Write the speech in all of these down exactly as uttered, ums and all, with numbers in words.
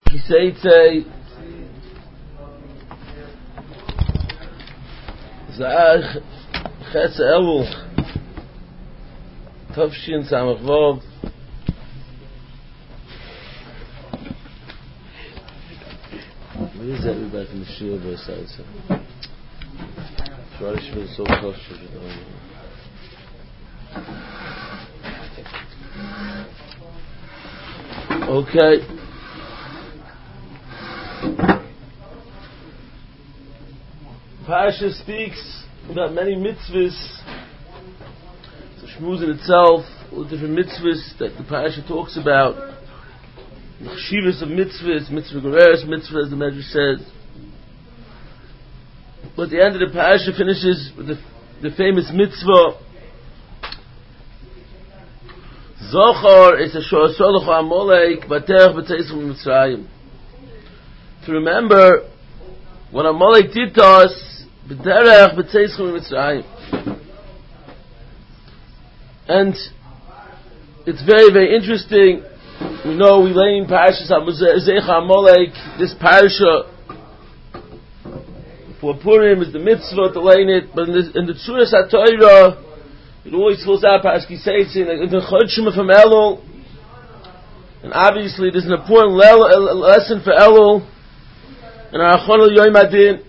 He said, Zach Chetz Elul Tavshin Samach Vav. Where is everybody from the Shia Versailles? Shvarish was so close to it. Okay. Parasha speaks about many mitzvahs. The Shmuz in itself, all the different mitzvahs that the Parasha talks about. The chshivas of mitzvahs, mitzvah gereres, mitzvah as the Medrash says. But the end of the Parasha finishes with the, the famous mitzvah. Zochar is a shor soloch Amalek baterach b'teisim Mitzrayim. To remember what Amalek did to us. And it's very, very interesting. We know we lay in Parashas Zecha Amalek. This parasha for Purim is the mitzvah to lay in it, but in the, in the Tzuras HaTorah, it always fills out Parashas Kiseitzin in the Chodshim from Elul, and obviously there's an important le- lesson for Elul in our Achon Yom Adin.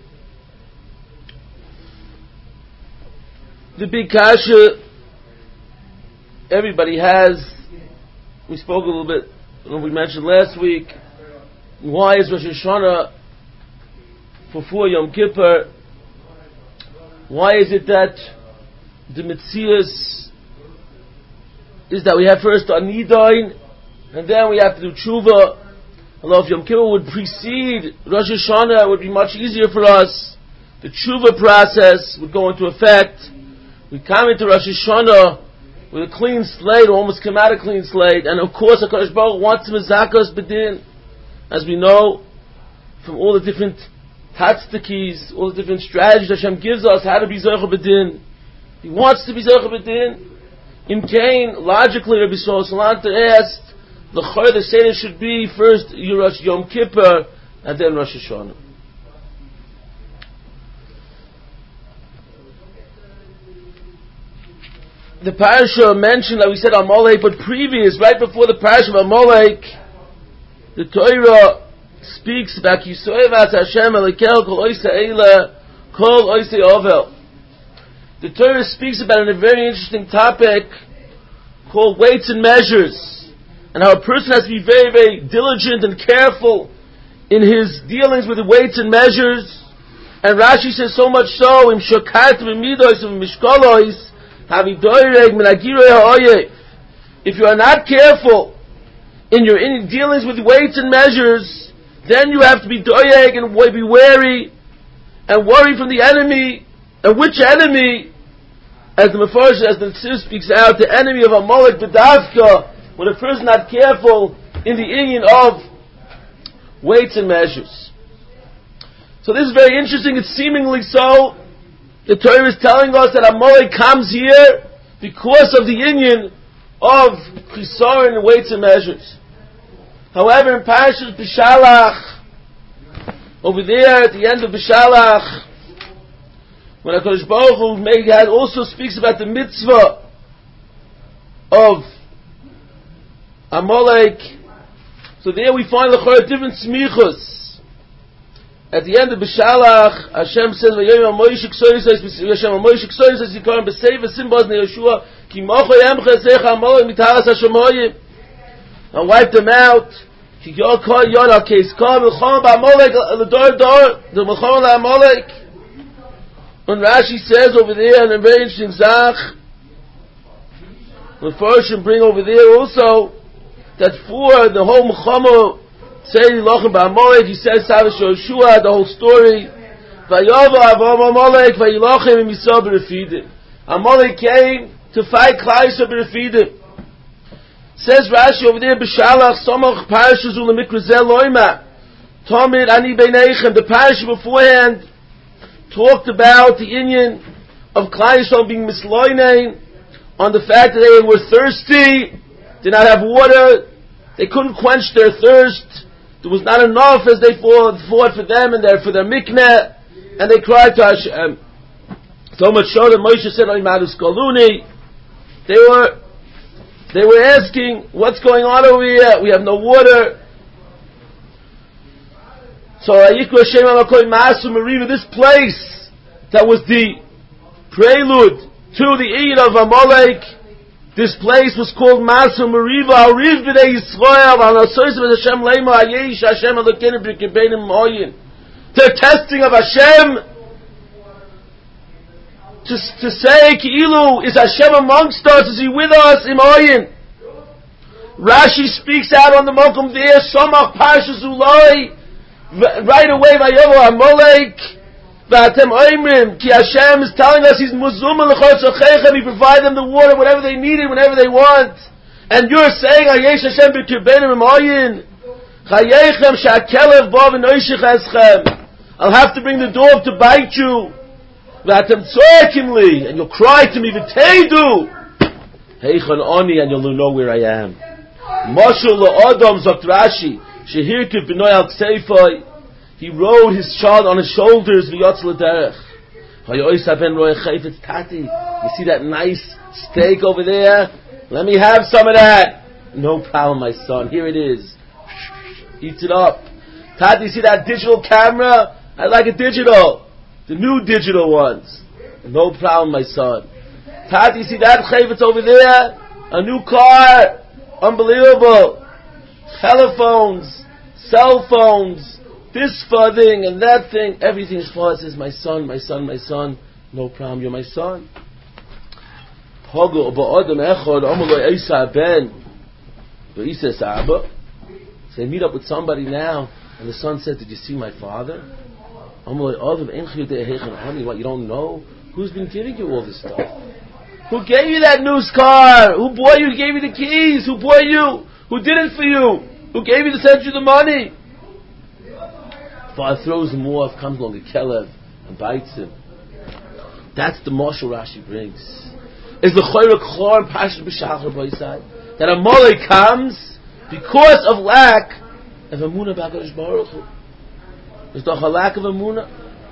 The big kasha everybody has, we spoke a little bit, we mentioned last week, why is Rosh Hashanah for Yom Kippur? Why is it that the Metzias is that we have first our Nidain, and then we have to do Tshuva? Although if Yom Kippur would precede Rosh Hashanah, it would be much easier for us. The Tshuva process would go into effect. We come into Rosh Hashanah with a clean slate, or almost come out a clean slate, and of course HaKadosh Baruch Hu wants to mezakos b'din, as we know from all the different tatztikis, all the different strategies Hashem gives us how to be zocher b'din. He wants to be zocher b'din. In Cain, logically, Rabbi Yisrael Salanta asked, the Chor, the Seder should be first Rosh Yom Kippur and then Rosh Hashanah. The parasha mentioned, like we said, Amalek, but previous, right before the parasha of Amalek, the Torah speaks about Yisoev as Hashem Elikel Kol Oisei Eila Kol Oisei Ovel. The Torah speaks about a very interesting topic called weights and measures, and how a person has to be very, very diligent and careful in his dealings with the weights and measures. And Rashi says so much so, Im Shokat V'midos V'mishkolois. If you are not careful in your in dealings with weights and measures, then you have to be doyeg and be wary and worry from the enemy. And which enemy? As the Mefarsh, as the Tzir speaks out, the enemy of Amalek B'davka, when a person not careful in the union of weights and measures. So this is very interesting. It's seemingly so. The Torah is telling us that Amalek comes here because of the union of Chisaron and weights and measures. However, in Parashat Bishalach, over there at the end of Bishalach, when HaKadosh Baruch Hu Megad also speaks about the mitzvah of Amalek, so there we find the different smichos. At the end of Bishalach, Hashem says, "Vayom Moshe Ksoris Hashem Moshe Ksoris Hasikaron B'Seiv Simbos NeYeshua Ki Mocho Yemcha Secha Amalek Mitaras Hashemoyim." And wipe them out. Ki Yor Kol Yor Al Keis Kol Milchom B'Amalek L'Dor Dor the Milchom L'Amalek. And Rashi says over there, and a very interesting zach, the first should bring over there also that for the whole Milchom. Say Lochem Ba'Amalek, he says Savish Yoshua, the whole story. Vayova Avam Amalek, Vayilochem and Yisrael B'Refidim. Amalek came to fight Klal Yisrael B'Refidim. Says Rashi over there, B'Shalach, Somach Parashah Zul Mikra Zel Loima. Tomid Ani Beinechem, the parasha beforehand talked about the inyan of Klal Yisrael being misloinein on the fact that they were thirsty, did not have water, they couldn't quench their thirst. there was not enough as they fought, fought for them and their, for their mikneh, and they cried to Hashem. So much so that Moshe said, Oimadus Kaluni. They were, they were asking, what's going on over here? We have no water. So, Ayikra Hashem Amakoy Masu Meriva, this place that was the prelude to the Eid of Amalek, this place was called Masu Meriva, Ariv B'nei Yisrael, Al Nasois Hashem Leima, Ayesh Hashem Elokeinu B'Kibenim Moyin. The testing of Hashem, to, to say, Ki'ilu, is Hashem amongst us, is He with us, in Moyin? Rashi speaks out on the Mokum there, Somach Parshas Ulai, right away, Vayovo Amalek, V'atem Oimrim, Ki Hashem is telling us He's Muzum L'chot Shachechem, He provides them the water, whatever they needed, whenever they want. And you're saying, Hayesh Hashem B'Kirbenim Emoyin, Chayechem Sha'kelev Bo V'noishich Eschem. I'll have to bring the dog to bite you. V'atem Tzoekimli, and you'll cry to me, V'teidu. Heichon Oni, and you'll know where I am. Moshul L'odom Zokt Rashi, Shehirkiv B'noi Al Kseifoi, he rode his child on his shoulders, v'yotz l'derech. Tati, you see that nice steak over there? Let me have some of that. No problem, my son. Here it is. Eat it up. Tati, you see that digital camera? I like it digital. The new digital ones. No problem, my son. Tati, you see that chayvetz over there? A new car. Unbelievable. Telephones. Cell phones. This for thing and that thing, everything's for us. Says, my son, my son, my son. No problem, you're my son. So they meet up with somebody now, and the son said, did you see my father? What, you don't know? Who's been giving you all this stuff? Who gave you that new car? Who bought you? Who gave you the keys? Who bought you? Who did it for you? Who gave you to send you the money? Father throws him off, comes along a Kelev and bites him. That's the marshal Rashi brings. Is the Choyrek Chor and Pashat B'Shachar B'Yisai that Amalek comes because of lack of Emunah B'Hakadosh Baruch Hu. There's the lack of Emunah.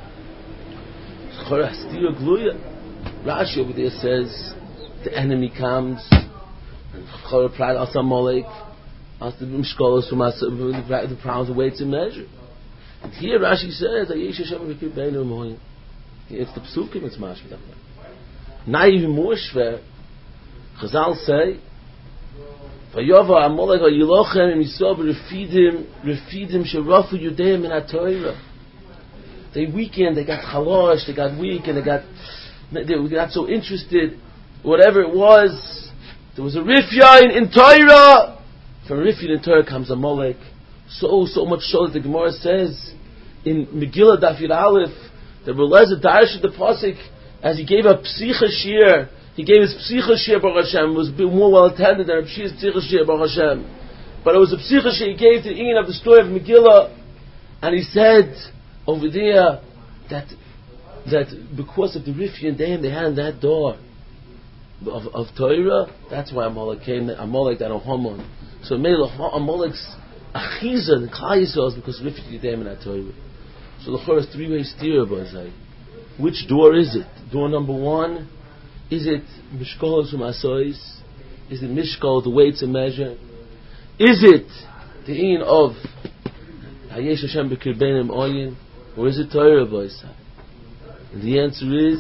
Chor Hastira Gluya. Rashi over there says the enemy comes and Chor Pride Asa Amalek Asa Mishkolos from Asa the problems of weights and measure. And here Rashi says, Ayesh Hashem B'Kirbeinu Moyin. It's the Psukim, it's mashma. Not even more shver. Chazal say, Vayova Amalek Vayilochem Im Yisrael Refidim Refidim Sherafu Yudeim in HaTorah. They weakened, they got chalosh, they got weak, and they got they got so interested. Whatever it was, there was a rifyain in Torah. From rifyain in Torah comes Amalek. So, so much so that the Gemara says in Megillah Daf Yud Aleph that Belezer Darsh the Pasuk, as he gave a Psicha Shir, he gave his Psicha Shir Baruch Hashem, was more well attended than Rabshi's Psicha Shir Baruch Hashem. But it was a Psicha Shir he gave to the Ian of the story of Megillah, and he said over there that that because of the Rifyan Dayim they had in that door of, of Torah, that's why Amalek came, Amalek that Haman. So it made Amalek's Achiza and Klal Yisrael is because Rifyan Dayim in that Torah. So the Chor is three-way steer, Bazai. Which door is it? Door number one, is it Mishkol from Asois? Is it Mishkol, the weights and measure? Is it the Ein of Hayesh Hashem B'Kirbenim Oyin? Or is it Torah, Bazai? And the answer is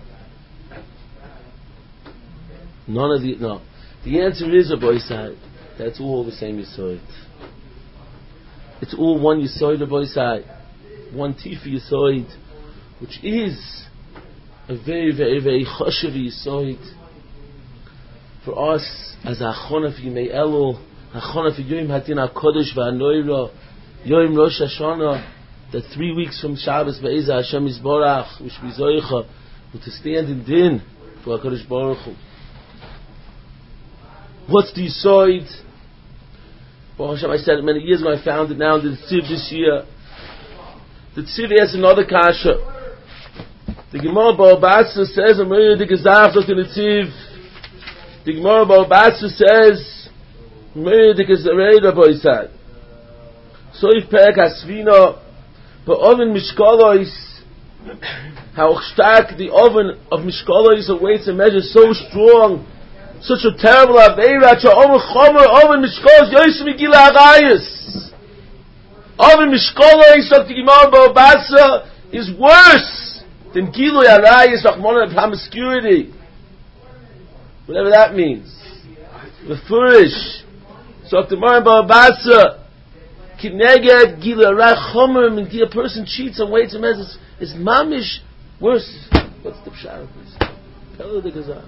none of the, no. The answer is, Bazai, that's all the same Yisoid. It's all one Yisoid, Bazai. One Tifi Yisoid, which is a very, very, very choshev Yisoid for us as a Achona for Yimei Elul, Achona for Yom Hadin HaKodesh VaHanoira, Yom Rosh Hashanah, that three weeks from Shabbos Be'ezah Hashem Yisborach, which we Zoicha, to stand in Din for HaKodesh Baruch Hu. What's the Yisoid? Baruch Hashem, I said it many years ago, I found it now in the Tziv this year. The Tziv has another kasha. The Gemara Baal Basra says, I'm ready to gezach look in the Tziv. The Gemara Baal Basra says, I'm ready to gezach Rabbi Yisad. Soif Perek Asvina, Be'oven Mishkalois, how stark the oven of Mishkalois of weights and measures, so strong, such a terrible Aveira, Oven Chomer, Oven Mishkalois, Yosem Megillah Arayis. Oven Mishkalois, of the Gemara Ba'obasa, is worse than Gilui Arayis, Rachmana, promiscuity. Whatever that means. The Furish. So if the Gemara Ba'obasa, Kineged Gilui Arayis, Chomer, and a person cheats on weights and measures, is mamish worse. What's the pshat of this? Pelo de Gazach.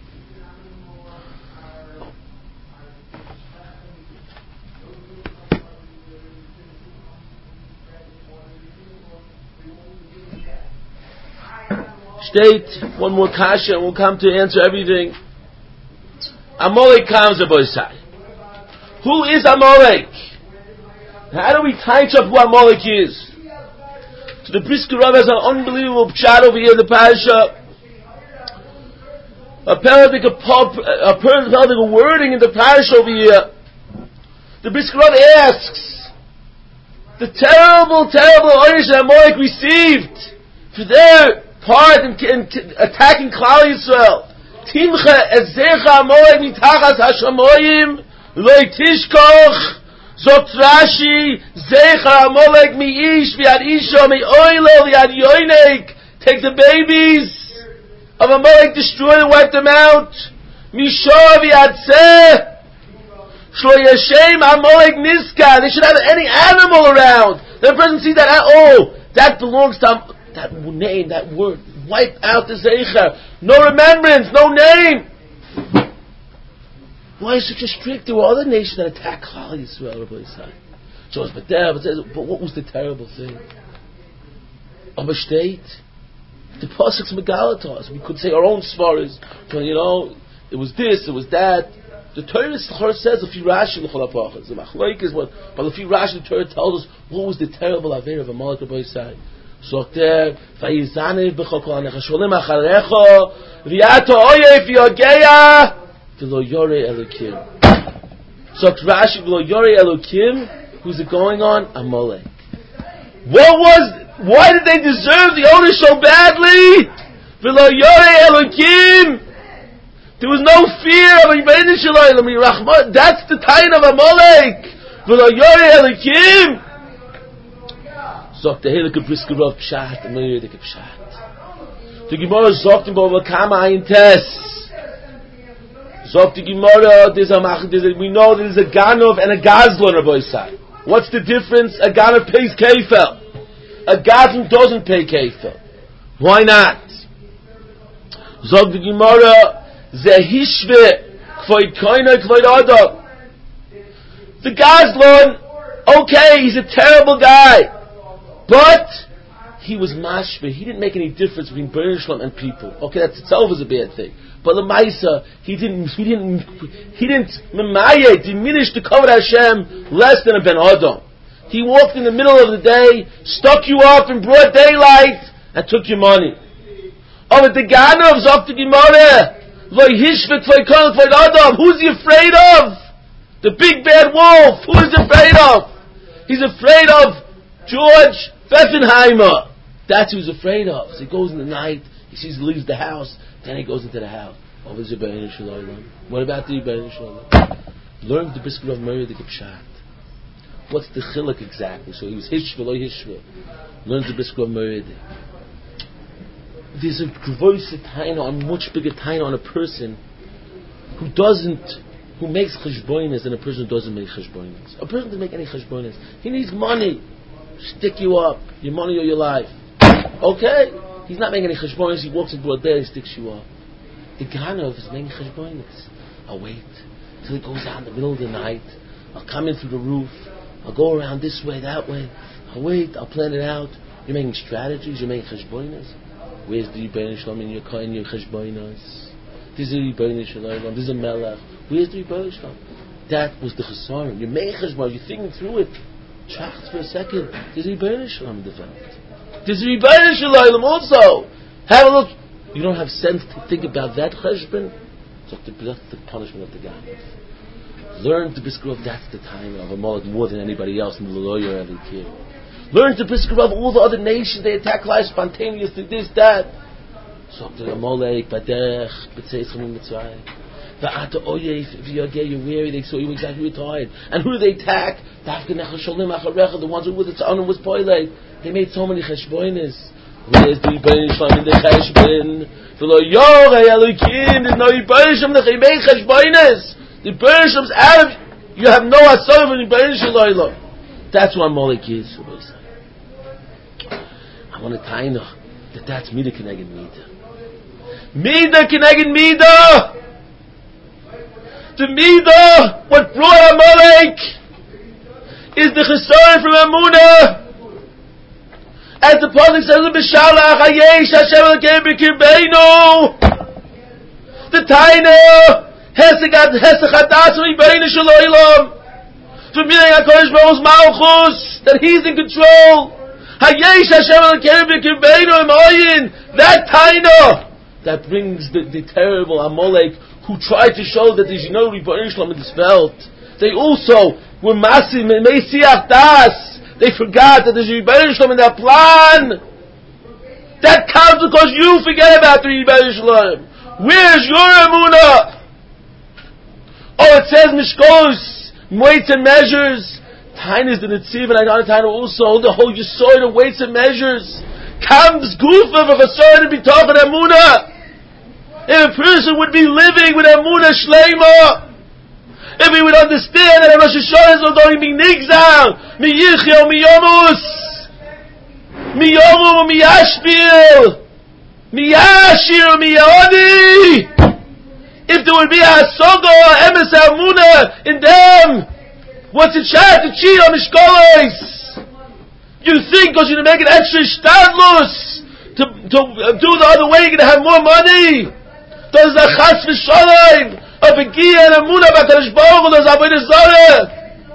State one more kasha, and we'll come to answer everything. Amalek comes to Boisai. Who is Amalek? How do we touch up who Amalek is? So the Brisker Rav has an unbelievable pshat over here in the parasha. Apparently, a apparently a wording in the parasha over here. The Brisker Rav asks, the terrible, terrible oish that Amalek received for their part in, in, in attacking Klal Yisrael. Timcha ezecha Amalek mitachas hashamoyim loy tishkoch. Zot Rashi, Zecha Amalek mi'ish v'ad isha mi'oilo v'ad yoinek. Take the babies of Amalek, destroy them, wipe them out. Mishor v'ad seh. Shlo yeshem Amalek niska. They should have any animal around. The person see that, oh, that belongs to that name, that word. Wipe out the Zecha. No remembrance, no name. Why is such a strict? There were other nations that attacked Klal Yisrael. So it's but there, but what was the terrible thing? Of a state, the pasuk's megalatos. We could say our own svaras. You know, it was this, it was that. The Torah says a few Rashi l'cholapachas. The machloik is what, but a few Rashi the Torah tells us what was the terrible aver of Amalek Boisai. So there, vayizane b'chokol anechasholim acharecho v'yato oyev yogeya. V'lo yorei elokim. So Rashi, v'lo yorei elokim. Who's it going on? Amalek. What was? Why did they deserve the honor so badly? V'lo yorei elokim. There was no fear of Yibbeinu Shalayim. That's the time of Amalek. V'lo yorei elokim. Sagt der Heilige Brisker Rav Pshat, the Meirdik Pshat. The Gemara sagt in Bava Kama ein Tess. Sagt the Gemara, there's a, there's a, we know there's a Ganov and a Gazlan, Rabbi Yisai. What's the difference? A Ganov pays Kefel. A Gazlan doesn't pay Kefel. Why not? Sagt the Gemara, Zehishve, Kvoid Koina, Kvoid Adam. The Gazlan, okay, he's a terrible guy. But he was mashve. He didn't make any difference between Bnei Shalom and people. Okay, that itself is a bad thing. But Lamaisa, he didn't, he didn't, he didn't memaye, diminish the kavod Hashem less than a ben Adam. He walked in the middle of the day, stuck you up in broad daylight, and took your money. Oh, but the Ganovs up to Gemara, loy hishvik loy kol loy Adam. Who's he afraid of? The big bad wolf. Who is he afraid of? He's afraid of George Pfeffenheimer. That's who he's afraid of. So he goes in the night, he sees, leaves the house, then he goes into the house. Oh, is Yibbeinu Shalayim? What about the Yibbeinu Shalayim? Learn the Brisker of Meirdik Pshat. What's the chiluk exactly? So he was hishva, lo hishva. Learn the Brisker of Meirdik. There's a grosser taina, a much bigger taina on a person who doesn't, who makes cheshbonis than a person who doesn't make cheshbonis. A person doesn't make any cheshbonis. He needs money. Stick you up, your money or your life. Okay? He's not making any cheshbonis. He walks into a day and sticks you up. The Ganov is making cheshbonis. I'll wait till he goes out in the middle of the night. I'll come in through the roof. I'll go around this way, that way. I'll wait. I'll plan it out. You're making strategies. You're making cheshbonis. Where's the Yibbeinu Shalom in your car in your cheshbonis? This is the Yibbeinu Shalom. This is a melech. Where's the Yibbeinu Shalom? That was the chesaron. You're making cheshbonis. You're thinking through it. Tracht for a second. There's a Yibbeinu Shalom developed. There's a Yibbeinu Shalom also. Have a look. You don't have sense to think about that cheshbon. So that's the punishment of the Ganov. Learn to Brisker Rav, that's the time of Amalek more than anybody else in the lawyer every kid. Learn to Brisker Rav, all the other nations, they attack life spontaneously, this, that. So to Amalek, Badech, B'tzeichem in Mitzrayim. V'ata Oyef, if you're gay, you're weary, they saw you exactly retired. And who do they attack? Dafka Nechal Sholim Acharecha, the ones who were the Tza'anim was Poilei. They made so many Cheshboines. Where's the Yibbein Shalom in the Cheshboin? V'lo Yorei Elokim, there's no Yibbein Shalom, they made Cheshboines. The Yibbein Shalom's out of, you have no Asov in Yibbein Shalom. That's what Amalek is. I want to tell you that that's Mida Keneged Mida. Mida Keneged Mida! The Mida, what brought Amalek, is the Chesaron from Amunah. As the Pasuk says in B'Shalach, Hayesh Hashem Elokeinu b'kirbeinu. The Taina, Hesed Chadas U'Yibeinu Shel Olam. From Yidei HaKadosh Baruch Hu's Malchus, that He's in control. Hayesh Hashem Elokeinu b'kirbeinu Emoyin. That Taina, that brings the, the terrible Amalek, who tried to show that there's no Ribono Shel Olam in this belt. They also were massive, Meisiach Das. They forgot that there's Ribono Shel Olam in their plan. That comes because you forget about the Ribono Shel Olam. Where's your Emunah? Oh, it says Mishkos, weights and measures. Tainas the Netziv and Agan Taina also, the whole Yesod of weights and measures. Comes Gufa of a certain B'tach and Emunah. If a person would be living with Emunah Shleima, if he would understand that Rosh Hashanah is going to be Nigzal, Mi Yichyo, Mi Yomus, Mi Yomu, Mi Yashbil, Mi Yashir, Mi Yodi. If there would be a Sogo or Emes Emunah in them, what's it shot to cheat on Mishkolos? You think because you're going to make an extra Shtadlus to, to do the other way, you're going to have more money? Does the Chas V'Shalayim of a Giyah and Emunah B'Kadosh Baruch Hu, does Avodah Zarah?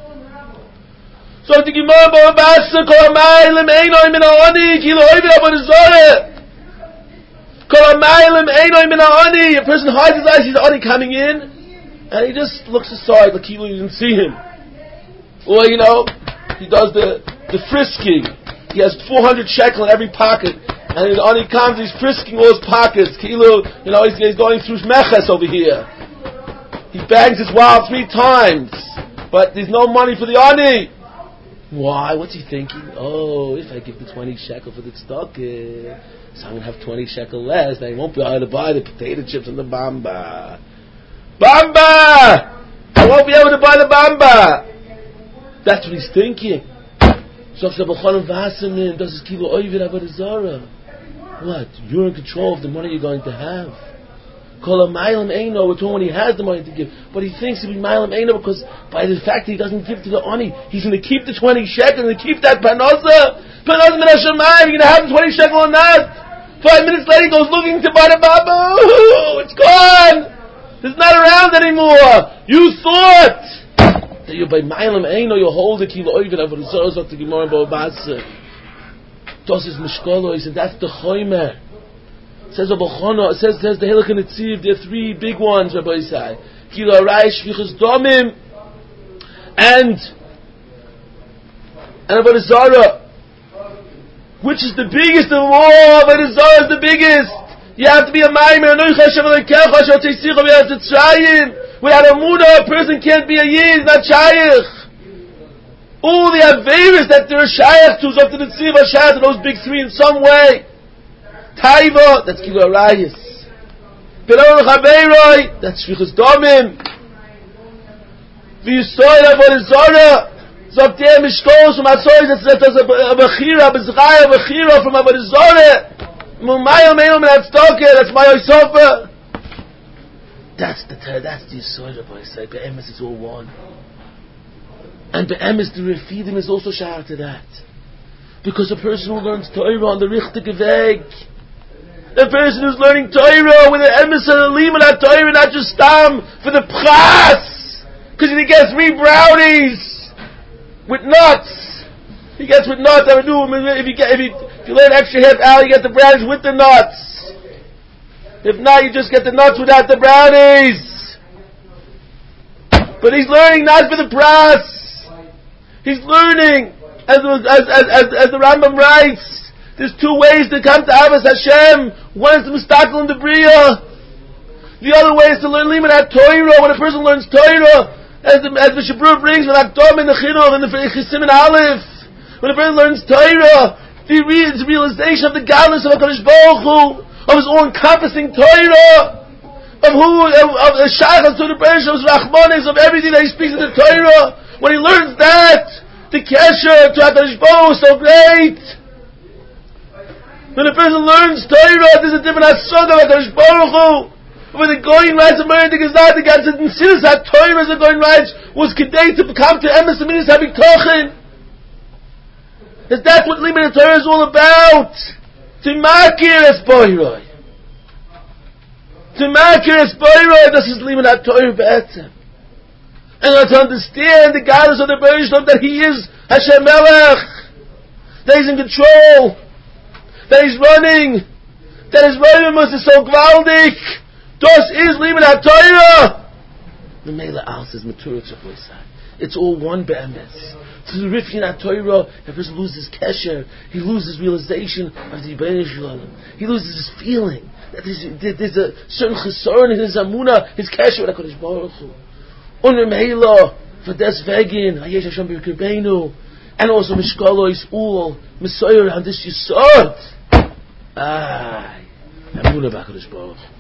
So the Gemara Bava Basra Kol HaMaylim Einoi Min HaOni Ki Lo Oived Avodah Zarah. Kol HaMaylim Einoi Min HaOni. A person hides his eyes, he's the Oni coming in, and he just looks aside like he didn't see him. Or, you know, he does the, the frisking. He has four hundred shekel in every pocket. And his Ani comes, he's frisking all his pockets. Kilu, you know, he's, he's going through Meches over here. He bangs his wallet three times. But there's no money for the Ani. Why? What's he thinking? Oh, if I give the twenty shekel for the tzedakah, so I'm going to have twenty shekel less, then I won't be able to buy the potato chips and the bamba. Bamba! I won't be able to buy the bamba! That's what he's thinking. So does his kilo oived avodah zarah? What? You're in control of the money you're going to have. Kol HaMaylim Eino, we're talking when he has the money to give. But he thinks he'll be Maylim Eino because by the fact that he doesn't give to the Oni, he's going to keep the twenty shekel and keep that Panosa. Panosa Min HaShamayim, you're going to have the twenty shekel or not. Five minutes later he goes looking to buy the Babu. It's gone. It's not around anymore. You thought that you're by Maylim Eino, you'll hold the Kilo Oived Avodah Zarah, so to Gemara and Bava Basra. Das is Mishkolos, and that's the Choymer. It says Rabbi Chana, it says, it says the Hilach and Netziv, there are three big ones, Rabbi Isai. Kilo Arai, Shvichas Domim, and and Avodah Zarah. Which is the biggest of all? Avodah Zarah is the biggest. You have to be a Maimer, Anoich Hashem Elokecha, Asher Teisicha, you have to try. Without a Mudah, a person can't be a Yid, not Shaykh. All the Averis that they're Shaykh to, up to the Tziva Shaykh, to those big three in some way. Taiva, that's Kilo Arayis. Pelon Chabeiroi, that's Shvichas Domim. V'yisoy Avodah Zarah, Zok Teh Mishkos, from Asoy, that's a Bechira, a Bezchaya, a Bechira from Avodah Zarah. Mumayel Meino Min HaTzedakah, that's my Yosofa. That's the that's the Yisoy Rabbi Yisai. Be'emes is all one. And Be'emes, the Refidim is also shahar to that. Because a person who learns Torah on the Richtige Weg, a person who's learning Torah with an Emes and a Liman at Torah, not just Stam for the Pras, because he gets three brownies with nuts. He gets with nuts. I would do if you get if you if you learn extra half hour, you get the brownies with the nuts. If not, you just get the nuts without the brownies. But he's learning not for the pras. He's learning, as, as, as, as, as the Rambam writes, there's two ways to come to Avos Hashem. One is to Mustakel in the Bria. The other way is to learn Limud HaTorah. When a person learns Torah, as the, as the Shabru brings, when Akdom in the Chinuch, and the Chisim in Aleph, when a person learns Torah, he reads the realization of the godless of HaKadosh Baruch Hu, of his all-encompassing Torah, of who, of the Shachas to the Beresh, of Rachmanis, of everything that he speaks in the Torah. When he learns that, the Kesher to HaKadosh Baruch Hu is so great. When a person learns Torah, there's a different Hasod of HaKadosh Baruch Hu. When the Goyin writes a Merid, the Gezat, the God said, in Silas HaTorah, as the Goyin writes, was Kedei to come to Emes Aminis HaBitochen. Is that's what Limud HaTorah is all about. To makir es boiroi. To makir es boiroi, this is Limud HaTorah be'etzem. And let's understand the goddess of the Beresh that he is Hashem Melech. That he's in control. That he's running. That his Reimus is so gewaldig. Das is Limud HaTorah. The Mela Al says Maturah Tzavoisai. It's all one be'emes. Through the Rifkin HaTorah, a person loses kesher. He loses realization of the Yibbein Shalom. He loses his feeling that there's, there's a certain chesaron in his amunah, his kesher with HaKadosh Baruch Hu. Unre Mela, for des Vegin, Hayesh Hashem B'Kirbeinu, and also Mishkalois Ul, Messiah on this Yisod. Ay, amunah b'HaKadosh Baruch Hu.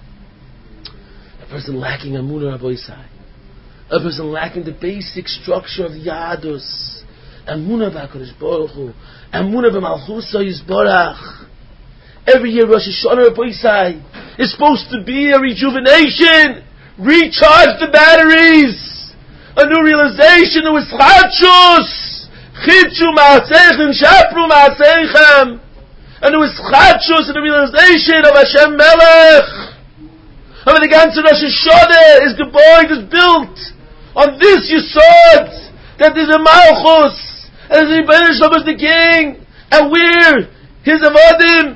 A person lacking amunah Rabbeisai. A person lacking the basic structure of the Yadus. Amunah b'HaKadosh Baruch Hu. Amunah b'Malchusa Yisborach. Every year Rosh Hashanah Rabbeisai is supposed to be a rejuvenation. Recharge the batteries. A new realization of Ischachus. Chitzu ma'aseichem, shapru ma'aseichem. A new Ischachus and a realization of Hashem Melech. I mean, the ganze Rosh Hashanah is geboid, is built on this Yisod, that there's a Malchus, and there's a Yibbein Shalom as the king, and we're his Avodim.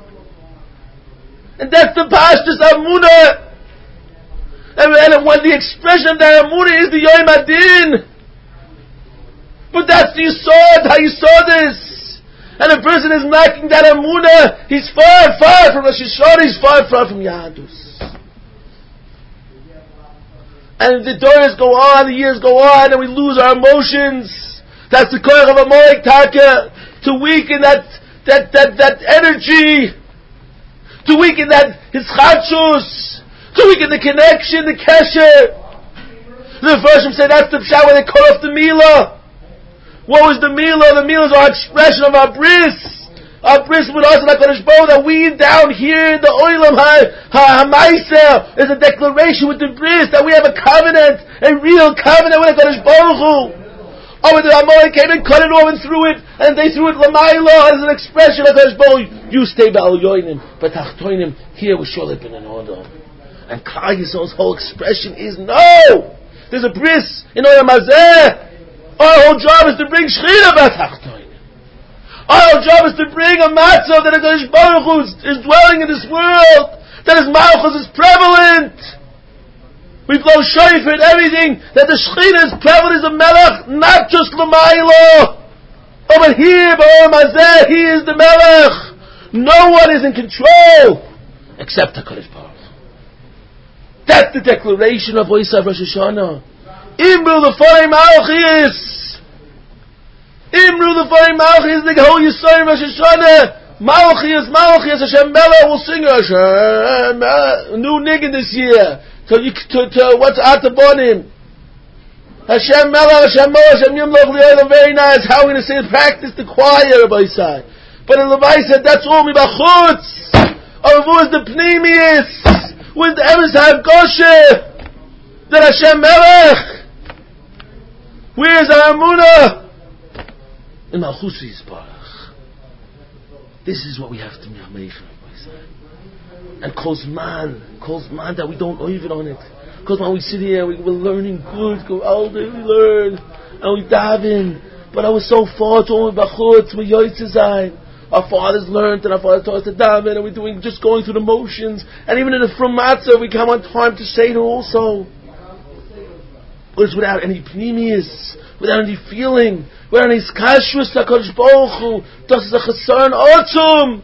And that's the Pashtus Amunah. And, and when the expression of that Amunah is the Yom Adin. But that's the Yisod, how you saw this. And a person is lacking that Amunah, he's far, far from Rosh Hashanah, he's far, far from Yadus. And the doors go on, the years go on, and we lose our emotions. That's the koyach of a moik taka, to weaken that, that, that, that energy, to weaken that hischachus, to weaken the connection, the kesher. The first said that's the pshat where they cut off the milah. What was the milah? The milah is our expression of our bris. Our bris with us and HaKadosh Baruch Hu, that we down here in the Olam HaMaisel is a declaration with the bris that we have a covenant, a real covenant with HaKadosh Baruch Hu. Oh, when the Amalek came and cut it off and threw it, and they threw it Lamaila as an expression of HaKadosh Baruch Hu. You stay Ba'al Yoinim, but Tachtoinim, here we Sholip in an order. And Klal Yisrael's whole expression is no! There's a bris in Olam Hazeh. Our whole job is to bring Shechina B'Tachtoinim. Our job is to bring a matzah that HaKadosh Baruch Hu is, is dwelling in this world, that his malchus is prevalent. We blow shofar and everything, that the Shechina is prevalent as a melech, not just l'maylo. Over here, Ba'olam Hazeh, he is the melech. No one is in control, except HaKadosh Baruch Hu. That's the declaration of Oisav Rosh Hashanah. Imru l'forei malchis. Imru the Fari Malchis, the whole Yisrael Rosh Hashanah, Malchis, Malchis, Hashem Melech will sing Hashem, new niggin this year, to, to, to what's Atabonim. Hashem Melech, Hashem Melech, Hashem Yimloch Li'olam, very nice, how are we going to say, practice the choir, Rabbi Yisai. But in Levi said, that's all Mibachutz, or who is the Pneumius, with the Emes HaGoshe, that Hashem Melech, where's our Amunah? In Malchus Yisbarach. This is what we have to make. And calls man, calls man that we don't even on it. Because when we sit here, we, we're learning good, go older, we learn, and we daven. But I was so far to only Bachutz, we yoytzezayin. Our fathers learned, and our fathers taught us to daven, and we're doing just going through the motions. And even in the from matzah, we come on time to Seder also. but it's without any pneumius, without any feeling, without any kashrus to HaKadosh Baruch Hu. Das is a chesaron otzum.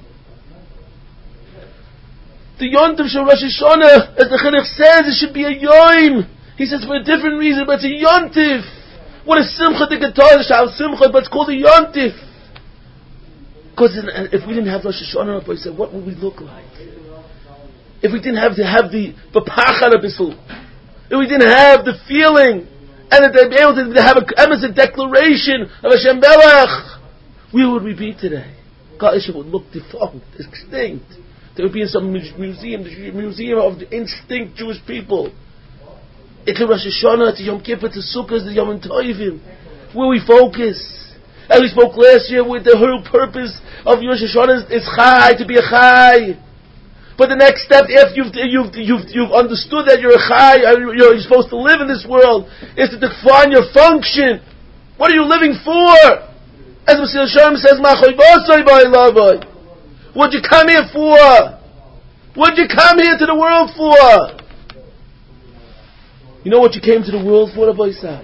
The Yontif Shel Rosh Hashanah, as the Chinuch says, it should be a yoim. He says for a different reason, but it's a Yontif. What a simcha to get to Shav Simcha, but it's called a Yontif. Because if we didn't have Rosh Hashanah, I said, what would we look like? If we didn't have to have the the pachad abyssal, if we didn't have the feeling, and that they'd be able to have a emerson declaration of Hashem Belach, where would we be today? God would look defunct, extinct. There would be in some museum, the museum of the instinct Jewish people. It's a Rosh Hashanah, it's a Yom Kippur, it's a Sukkah, it's a Yom Tovim. Where we focus. As we spoke last year, with the whole purpose of Rosh Hashanah is Chai, to be a Chai. But the next step, after you've you've you've, you've understood that you're a Chai, you're, you're supposed to live in this world, is to define your function. What are you living for? As Messiah Shalom says, Machoy Bosai B'ay Lavai. What'd you come here for? What'd you come here to the world for? You know what you came to the world for, Rabbi Yisrael?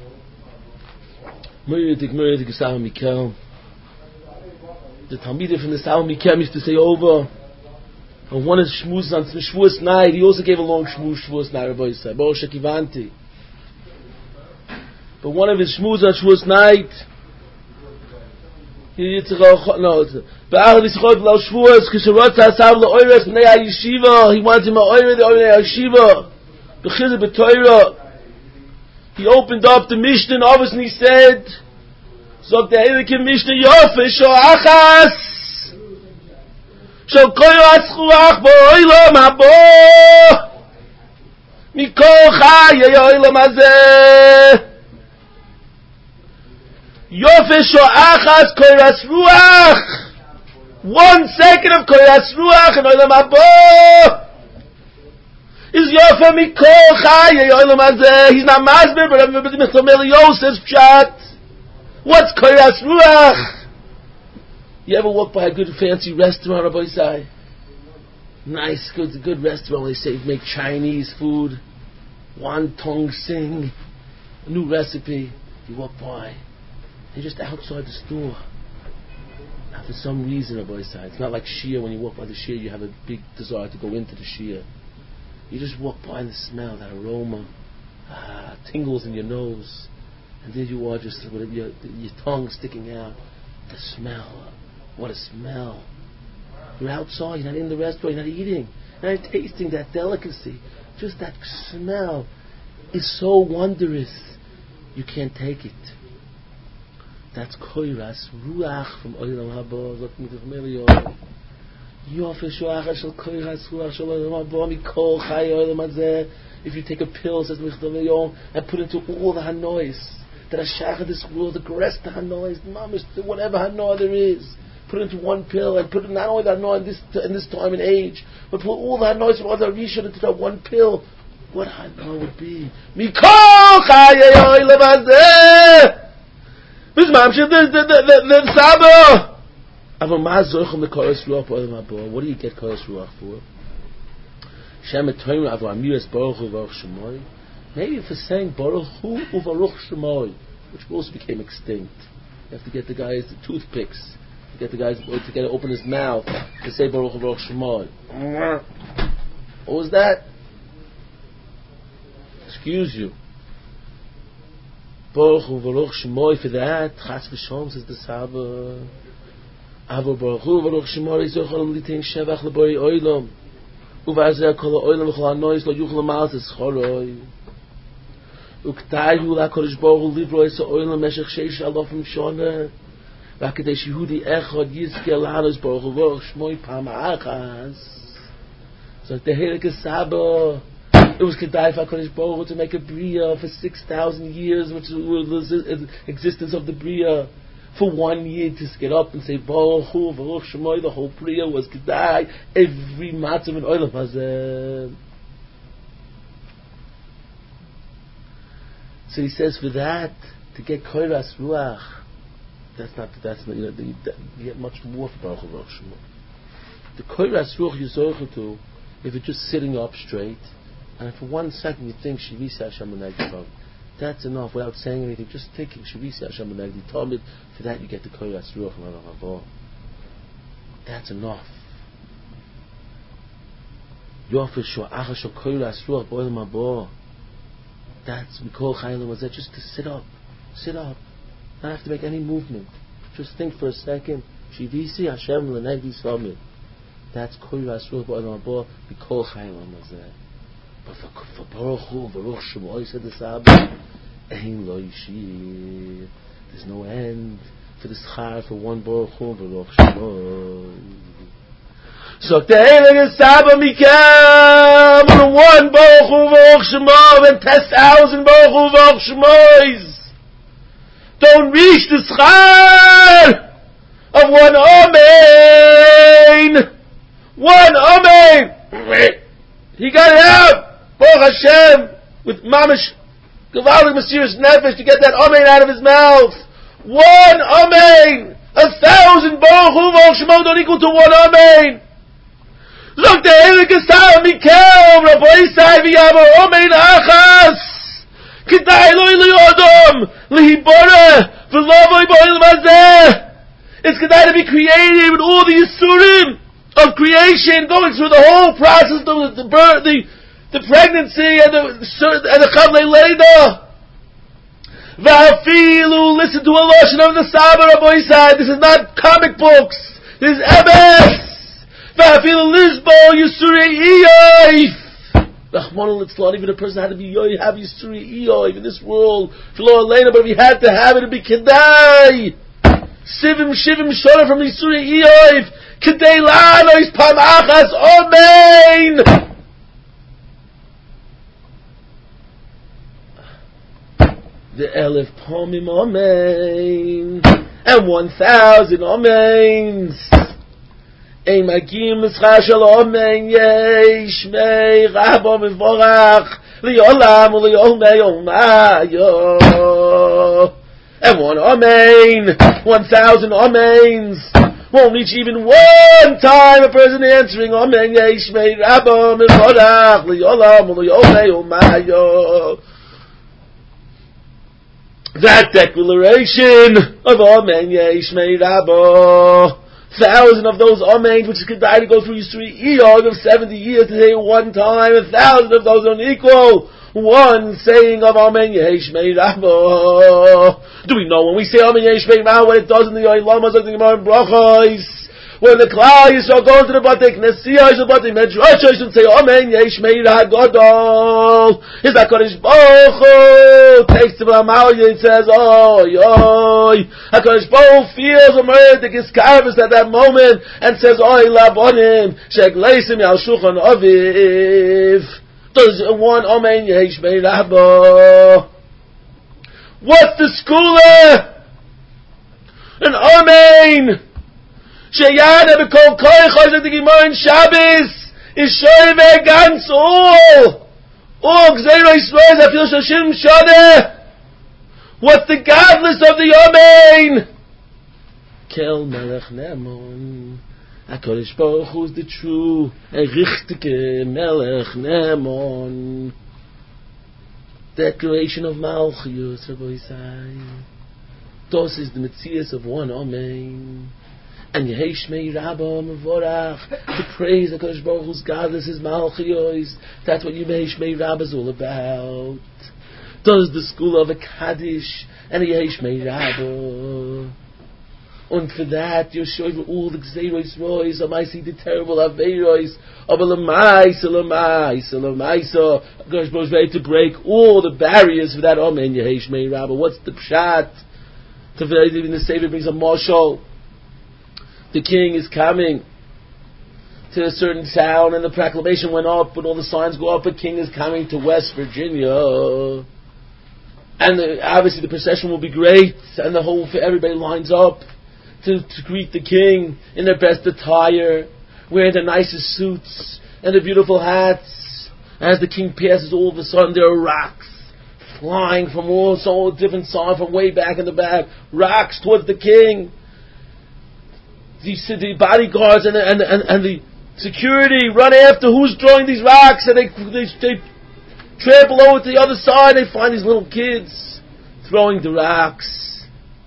Meridik, Meridik, Yisrael Mikel. The Talmidim from the Yisrael Mikel used to say over. And one of the Shmuz on Shavuos night, he also gave a long Shmuz Shavuos night, Rabbi Yisrael. Baruch Shekivanti. But one of his Shmuz on Shavuos night, he no, Ba'al Yisrael B'lau Shavuos, Kisharot Ha'asav L'Oires B'nei HaYeshiva, he wanted him Ha'oire the Oire HaYeshiva. He opened up the Mishnah and obviously said, Zog the Heilige Mishnah Yofe Sho'achas Shel Koyas Chuach B'Oilom Habo Mikol Chayei Oilom Hazeh Yofe Sho'achas Koyas Ruach. One second of Koyas Ruach and Oilom Habo is Yofa Mikol Chayei Oilom Hazeh. He's not Masber, but everybody Mechtomel Yosef's Pshat. What's Koyas Ruach? You ever walk by a good fancy restaurant, Rabbi Yisai? Nice, good, good restaurant. They say make Chinese food, wonton sing, a new recipe. You walk by, they're just outside the store. Now, for some reason, Rabbi Yisai, it's not like Shia. When you walk by the Shia, you have a big desire to go into the Shia. You just walk by and the smell, that aroma, ah, tingles in your nose, and there you are, just with your, your tongue sticking out. The smell, what a smell! You're outside, you're not in the restaurant, you're not eating, you're not tasting that delicacy. Just that smell is so wondrous, you can't take it. That's koiras ruach from Olam Haba. Look me to if you take a pill, says Michtav, and put it into all the hanois that are shach of this world, the rest of the hanois, whatever hanoah there is, put it into one pill and put it not only that hanoah in this in this time and age, but put all the hanois from all the rishon into that one pill. What hanoah would be? Mikol chayei olam hazeh. Bismam shel the the the Saba. What do you get Koyas Ruach for? Maybe for saying Baruch Hu Uvaruch Shemoy, which also became extinct. You have to get the guys the toothpicks, to get the guys to get to open his mouth to say Baruch Uvaruch Shemoy. What was that? Excuse you. Baruch Uvaruch Shemoy for that. Chas v'shalom says the Saba. Avo Baruch Hu Baruch Shemori Zochol Litin Shevach LeBori Oilom Uvazeh Kol Oilom V'Chol HaNois Lo Yuchol HaMalz Eschoroi Uktayu LaKodesh Baruch Hu Livroi So Oilom Meshech Sheish Alofim Shona V'Akadesh Yehudi Echad Yizke Lahanos Baruch Hu Baruch Shmoi Pam Achaz. So the Heilige Saba, it was Kedai FaKodesh Baruch Hu to make a Bria for six thousand years, which was the existence of the Bria. For one year to get up and say Baruch Hu, Baruch Shemoy, the whole prayer was Kedai, every matzav in Olam Hazeh. So he says for that, to get Koiras Ruach, that's not, that's not, you know, the, the, you get much more for Baruch Hu, Baruch Shemoy. The Koiras Ruach you zoche to, if you're just sitting up straight, and for one second you think Shivisa Hashem Anegdav, That's enough without saying anything. Just thinking, Shavisi Hashem Benegdi Tamid. For that you get the Koyas Ruach from Adam Haba. That's enough. Yofish Shua Achash Koyas Ruach Boilam Haba. That's we call Chaylim was that just to sit up, sit up, not have to make any movement. Just think for a second. Shivisi Hashem Benegdi Tamid. That's Koyas Ruach Boilam Haba. We call Chaylim was that. But for, for Baruch Hu, Baruch Shemoi, said the Sabbath, Ein Lo Yishir. There's no end for the schar for one Baruch Hu, Baruch Shemoi. So the Heilige Sabbath Mikem, and one Baruch Hu, Baruch Shemoi, and ten thousand Baruch Hu, Baruch Shemois. Don't reach the schar of one Amen. One Amen. He got it out. Baruch Hashem, with mamish, gewaldig Mesiras Nefesh to get that amen out of his mouth. One amen, a thousand Baruch Hu Baruch Shemo don't equal to one amen. Look, the Heilige Sabbath Mikel, Rabbi Isai v'Yavo amen achas. Kedai lo ili Adam lihibara v'lavoi ba'il mazeh. It's kedai to be created with all the Yisurim of creation, going through the whole process, the the birth, the the pregnancy and the and the Chavlei Leida. Va'afilu, listen to a lashon of the Sabbath Rabbi Isai. This is not comic books. This is emes. Va'afilu lisbo Yisurei Iyov. Rachmana litzlan, even a person had to be yoy have Yisurei Iyov in this world. Shlo Aleinu, but if he had to have it, it'd be kedai. Sivim shivim shora from Yisurei Iyov. Kedei la'anois pam achas amen. The elef pomim amen, and one thousand amens. Ein magim mischar shel amen yesh mei rabba mevorach liolam uliolmei olmayo. And one amen, one thousand amens. Won't reach even one time a person answering amen yesh mei rabba mevorach liolam uliolmei olmayo. That declaration of Amen Yeshmei Rabbo, thousand of those Amen which could die to go through Yisri Iyog of seventy years to say one time, a thousand of those don't equal one saying of Amen Yeshmei Rabbo. Do we know when we say Amen Yeshmei Rabbo what it does in the Olam of the Gemara and Brachos? When the Klal Yisrael go into the Batei Knesiyah, the Batei Medrash, and say, Amen, Yeshmei HaGadol. Is that HaKadosh Baruch Hu takes to Amalia and says, Oy, oy. HaKadosh Baruch Hu feels a murder, gets carvest at that moment, and says, Oy, Labonim, Shegleisim Yal Shulchan Aviv. Does one Amen, Yeshmei Rabbo. What's the schooler? An Amen. Sheyana bekol koichos at the Gemara in Shabbos is shoyve ganz all. All gzeiro Yisrael afil shoshim shadeh. What's the godless of the Amen? Kel Melech Nemon. HaKadosh Baruch Hu is the true and richtige Melech Nemon. Declaration of Malchus, Rabbi Isai. This is the Metzias of one Amen. And Yeheshmei Rabba Mevorach, to praise the HaKadosh Baruch Hu's godless is Malchiyos. That's what Yeheshmei Rabba is all about. Does the school of a Kaddish and a Yeheshmei Rabba. And for that, you're showing all the Gzeiros Rois, or I see the terrible Aveiros, of a Lamaisa, Lamaisa, Lamaisa. HaKadosh Baruch Hu is ready to break all the barriers for that Amen Yeheshmei Rabba. What's the Pshat? To even the Savior brings a marshal. The king is coming to a certain town, and the proclamation went up, and all the signs go up. A king is coming to West Virginia, and the, obviously the procession will be great, and the whole everybody lines up to, to greet the king in their best attire, wearing the nicest suits and the beautiful hats. As the king passes, all of a sudden there are rocks flying from all so different sides, from way back in the back, rocks towards the king. The, the bodyguards and the, and, the, and, and the security run after who's throwing these rocks, and they, they they trample over to the other side, they find these little kids throwing the rocks.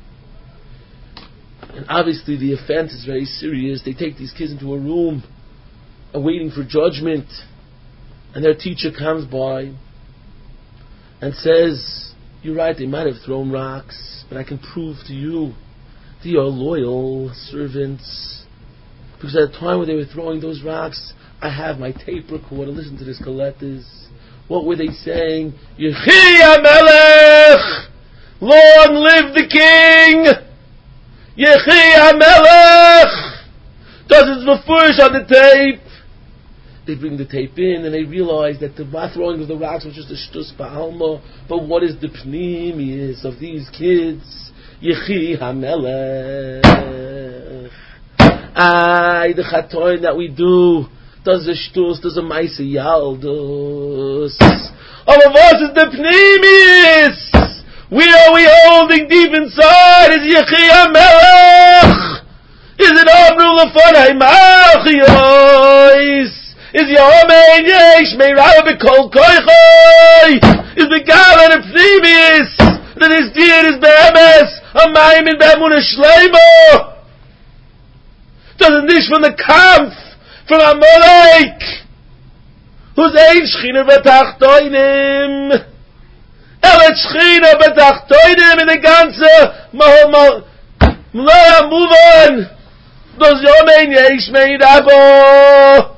And obviously the offense is very serious. They take these kids into a room, awaiting for judgment. And their teacher comes by and says, "You're right, they might have thrown rocks, but I can prove to you they are loyal servants. Because at the time when they were throwing those rocks, I have my tape recorder. Listen to this, collectors. What were they saying? Yechi HaMelech! Long live the king! Yechi HaMelech! Does it mafurish on the tape? They bring the tape in and they realize that the throwing of the rocks was just a shtus ba'alma. But what is the pneumius of these kids? Yechi HaMelech. Ay, the chatoin that we do does a shtus, does a maisa yaldus. All of us is the pneumius. Where are we holding deep inside? Is Yechi HaMelech? Is it Amru Lefanai Malchiyos? Is Yomein Yesh Meirah B'Kol Koichoi? Is the God and the Pneumius that his deed is Be'emes Amayim in Be'emunah Shleimo? Doesn't this from the Kampf from Amalek who's Ein Shechina B'Tachtoinim Elet Shechina B'Tachtoinim in the ganze Mloya Muvan does Yomein Yesh Meirah Bo.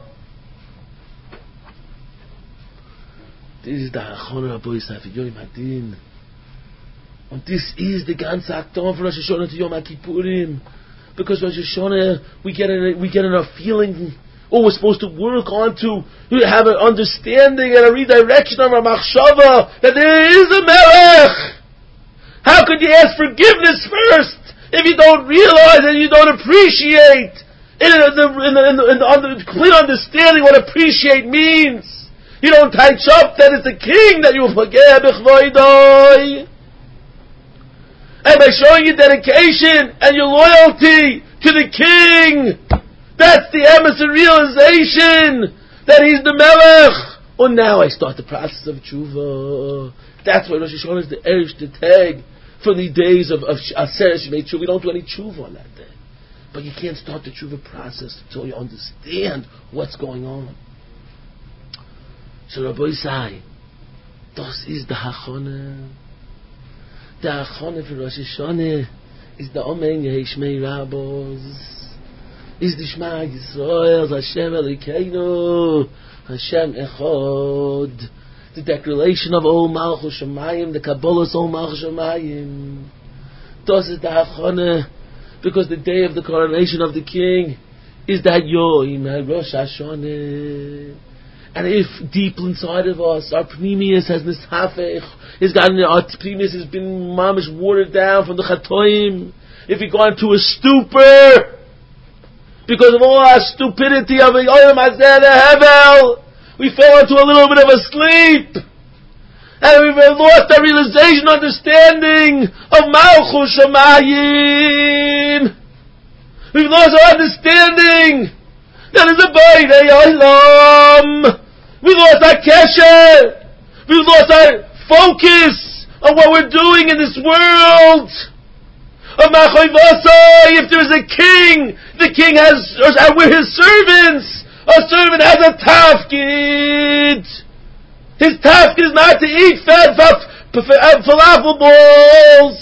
This is the Hachon Rabbi Yisrael Yom Hadin. And this is the ganze Akton for Rosh Hashanah to Yom HaKippurim. Because Rosh Hashanah, we get a, we get enough feeling, oh, we're supposed to work on to have an understanding and a redirection of our machshava, that there is a Melech. How could you ask forgiveness first if you don't realize and you don't appreciate in the, in the, in the, in the, in the under, complete understanding what appreciate means? You don't touch up that it's the king that you will forget b'chvoidoi. And by showing your dedication and your loyalty to the king, that's the emes and realization that he's the Melech. Oh, now I start the process of tshuva. That's why Rosh Hashanah is the Eresh, the tag from the days of, of Aser Shemei Tshuva. We don't do any tshuva on that day. But you can't start the tshuva process until you understand what's going on. So Rabbi Yisai, das is the Hachonah. The Hachonah for Rosh Hashanah is the Omen Yehishmei Rabbos, is the Shema Yisrael, Hashem Elokeinu, Hashem Echad, the declaration of Ol Malchus Shemayim, the Kabbalah's Ol Malchus Shemayim. Das is the Hachonah, because the day of the coronation of the king is that Yom Rosh Hashanah. And if deep inside of us, our pneumius has nishafech, has gotten, our pneumius has been mamish watered down from the chatoim, if we go into a stupor, because of all our stupidity of the Oyam Hazeh, the Hevel, we fell into a little bit of a sleep, and we've lost our realization, understanding of Malchus Shemayim. We've lost our understanding that is a B'nai Olam. We lost our kesher. We lost our focus on what we're doing in this world. If there is a king, the king has, or we're his servants. A servant has a tafkid. His tafkid is not to eat fat falafel balls.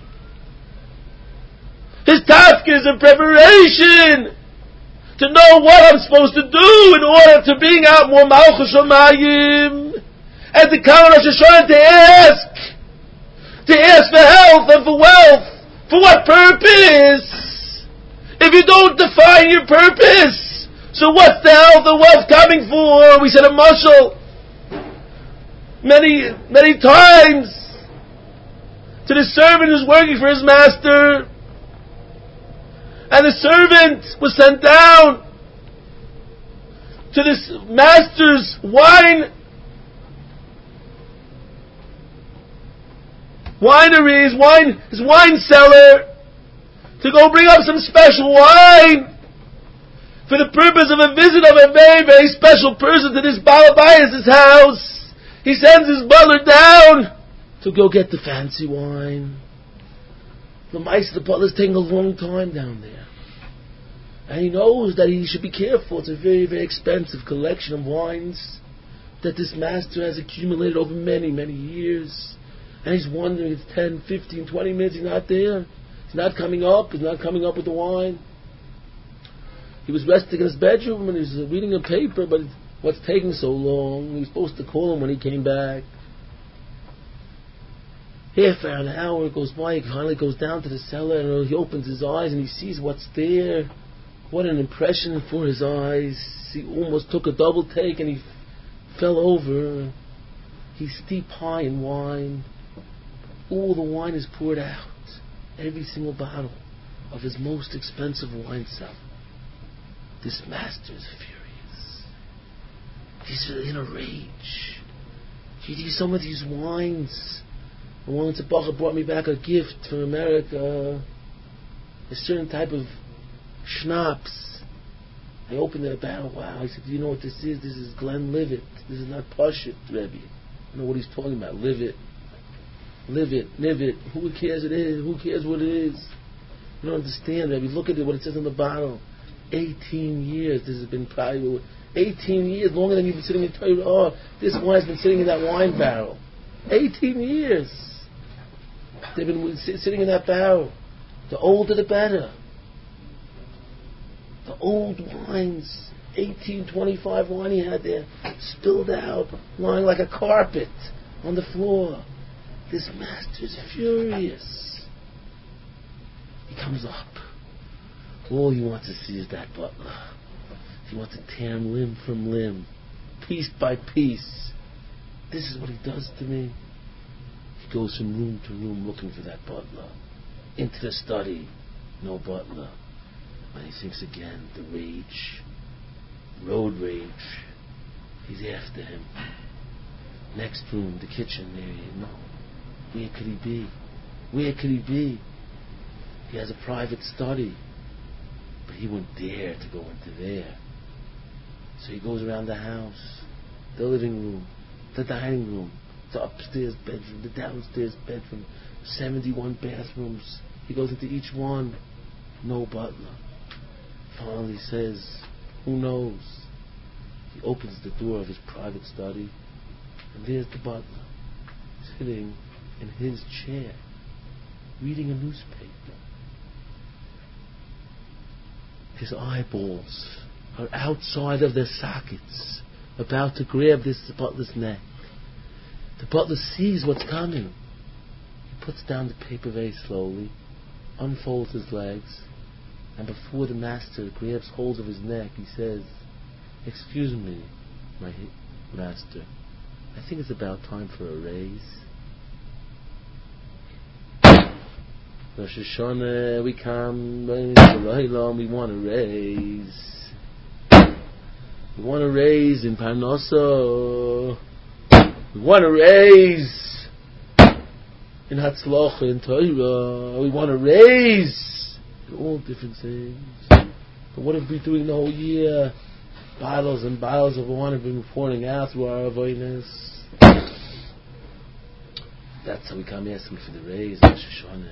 His tafkid is a preparation to know what I'm supposed to do in order to bring out more Malchus Shemayim, and to come on Rosh Hashanah to ask, to ask for health and for wealth. For what purpose? If you don't define your purpose, so what's the health and wealth coming for? We said a mashal many, many times to the servant who's working for his master. And the servant was sent down to this master's wine winery, his wine, his wine cellar, to go bring up some special wine for the purpose of a visit of a very, very special person to this Balabayas' house. He sends his butler down to go get the fancy wine. The mice, the butler's taking a long time down there. And he knows that he should be careful. It's a very, very expensive collection of wines that this master has accumulated over many, many years. And he's wondering, it's ten, fifteen, twenty minutes, he's not there. He's not coming up, he's not coming up with the wine. He was resting in his bedroom and he was reading a paper, but what's taking so long? He was supposed to call him when he came back. Half an hour goes by, he finally goes down to the cellar and he opens his eyes and he sees what's there. What an impression for his eyes. He almost took a double take and he f- fell over. He's steep high in wine. All the wine is poured out. Every single bottle of his most expensive wine cellar. This master is furious. He's in a rage. He sees some of these wines. And once a bacher brought me back a gift from America, a certain type of schnapps. I opened it about, wow. He said, do you know what this is? This is Glenlivet. This is not Pashut, Rebbe. I know what he's talking about. Live it. Live it. Live it. Who cares it is? Who cares what it is? You don't understand, Rebbe. Look at it, what it says on the bottle. eighteen years this has been probably. eighteen years, longer than you've been sitting in Torah. Oh, this wine's been sitting in that wine barrel. eighteen years. They've been sitting in that barrel. The older the better. The old wines, eighteen twenty-five wine he had there, spilled out, lying like a carpet on the floor. This master's furious. He comes up. All he wants to see is that butler. He wants to tear him limb from limb, piece by piece. This is what he does to me. He goes from room to room looking for that butler. Into the study, no butler. And he thinks again, the rage, road rage. He's after him. Next room, the kitchen area. No. Where could he be? Where could he be? He has a private study. But he wouldn't dare to go into there. So he goes around the house, the living room, the dining room, the upstairs bedroom, the downstairs bedroom, seventy-one bathrooms. He goes into each one. No butler. Finally says, who knows? He opens the door of his private study, and there's the butler, sitting in his chair, reading a newspaper. His eyeballs are outside of their sockets, about to grab this butler's neck. The butler sees what's coming. He puts down the paper very slowly, unfolds his legs, and before the master grabs hold of his neck, he says, "Excuse me, my master, I think it's about time for a raise." Rosh Hashanah, we come, we want to raise. We want to raise in Parnasa. We want to raise in Hatzlacha, in Torah. We want to raise in all different things. But what have we been doing the whole year? Bottles and bottles of wine have been pouring out through our avoidance. That's how we come asking for the raise in Rosh Hashanah.